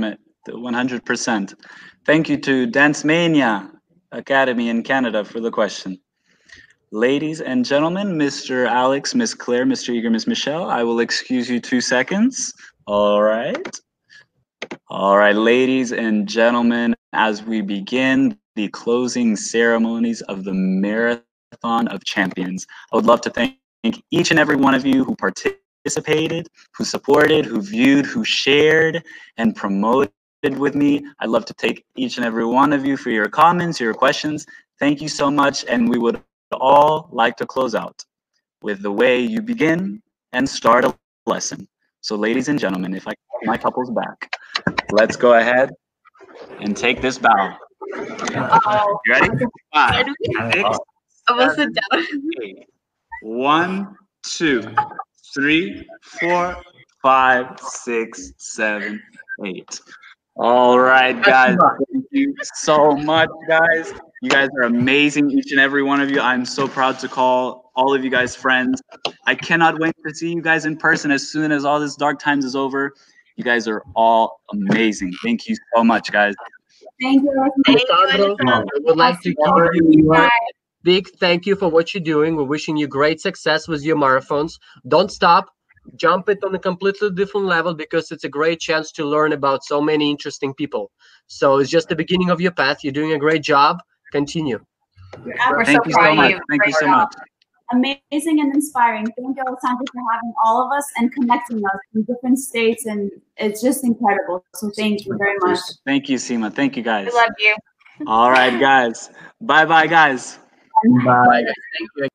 100%. Thank you to Dance Mania Academy in Canada for the question. Ladies and gentlemen, Mr. Alex, Miss Claire, Mr. Igor, Miss Michelle, I will excuse you 2 seconds. All right. All right, ladies and gentlemen, as we begin the closing ceremonies of the Marathon of Champions, I would love to thank each and every one of you who participated, who supported, who viewed, who shared, and promoted with me. I'd love to thank each and every one of you for your comments, your questions. Thank you so much, and we would all like to close out with the way you begin and start a lesson. So ladies and gentlemen, if I call my couples back, let's go ahead and take this bow. You ready? 5, 6, 7, 8. 1, 2, 3, 4, 5, 6, 7, 8. All right, guys. Thank you so much, guys. You guys are amazing, each and every one of you. I'm so proud to call all of you guys friends. I cannot wait to see you guys in person as soon as all this dark times is over. You guys are all amazing. Thank you so much, guys. Thank you. I would like to give you a big thank you for what you're doing. We're wishing you great success with your marathons. Don't stop. Jump it on a completely different level, because it's a great chance to learn about so many interesting people. So it's just the beginning of your path. You're doing a great job. Continue. Thank you so much. Thank you so much. Amazing and inspiring. Thank you, Alexander, for having all of us and connecting us in different states, and it's just incredible. So thank you very much. Thank you, Seema. Thank you, guys. We love you. All right, guys. Bye-bye, guys. Bye. Thank you.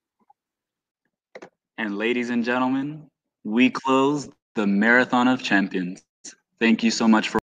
And ladies and gentlemen, we close the Marathon of Champions. Thank you so much for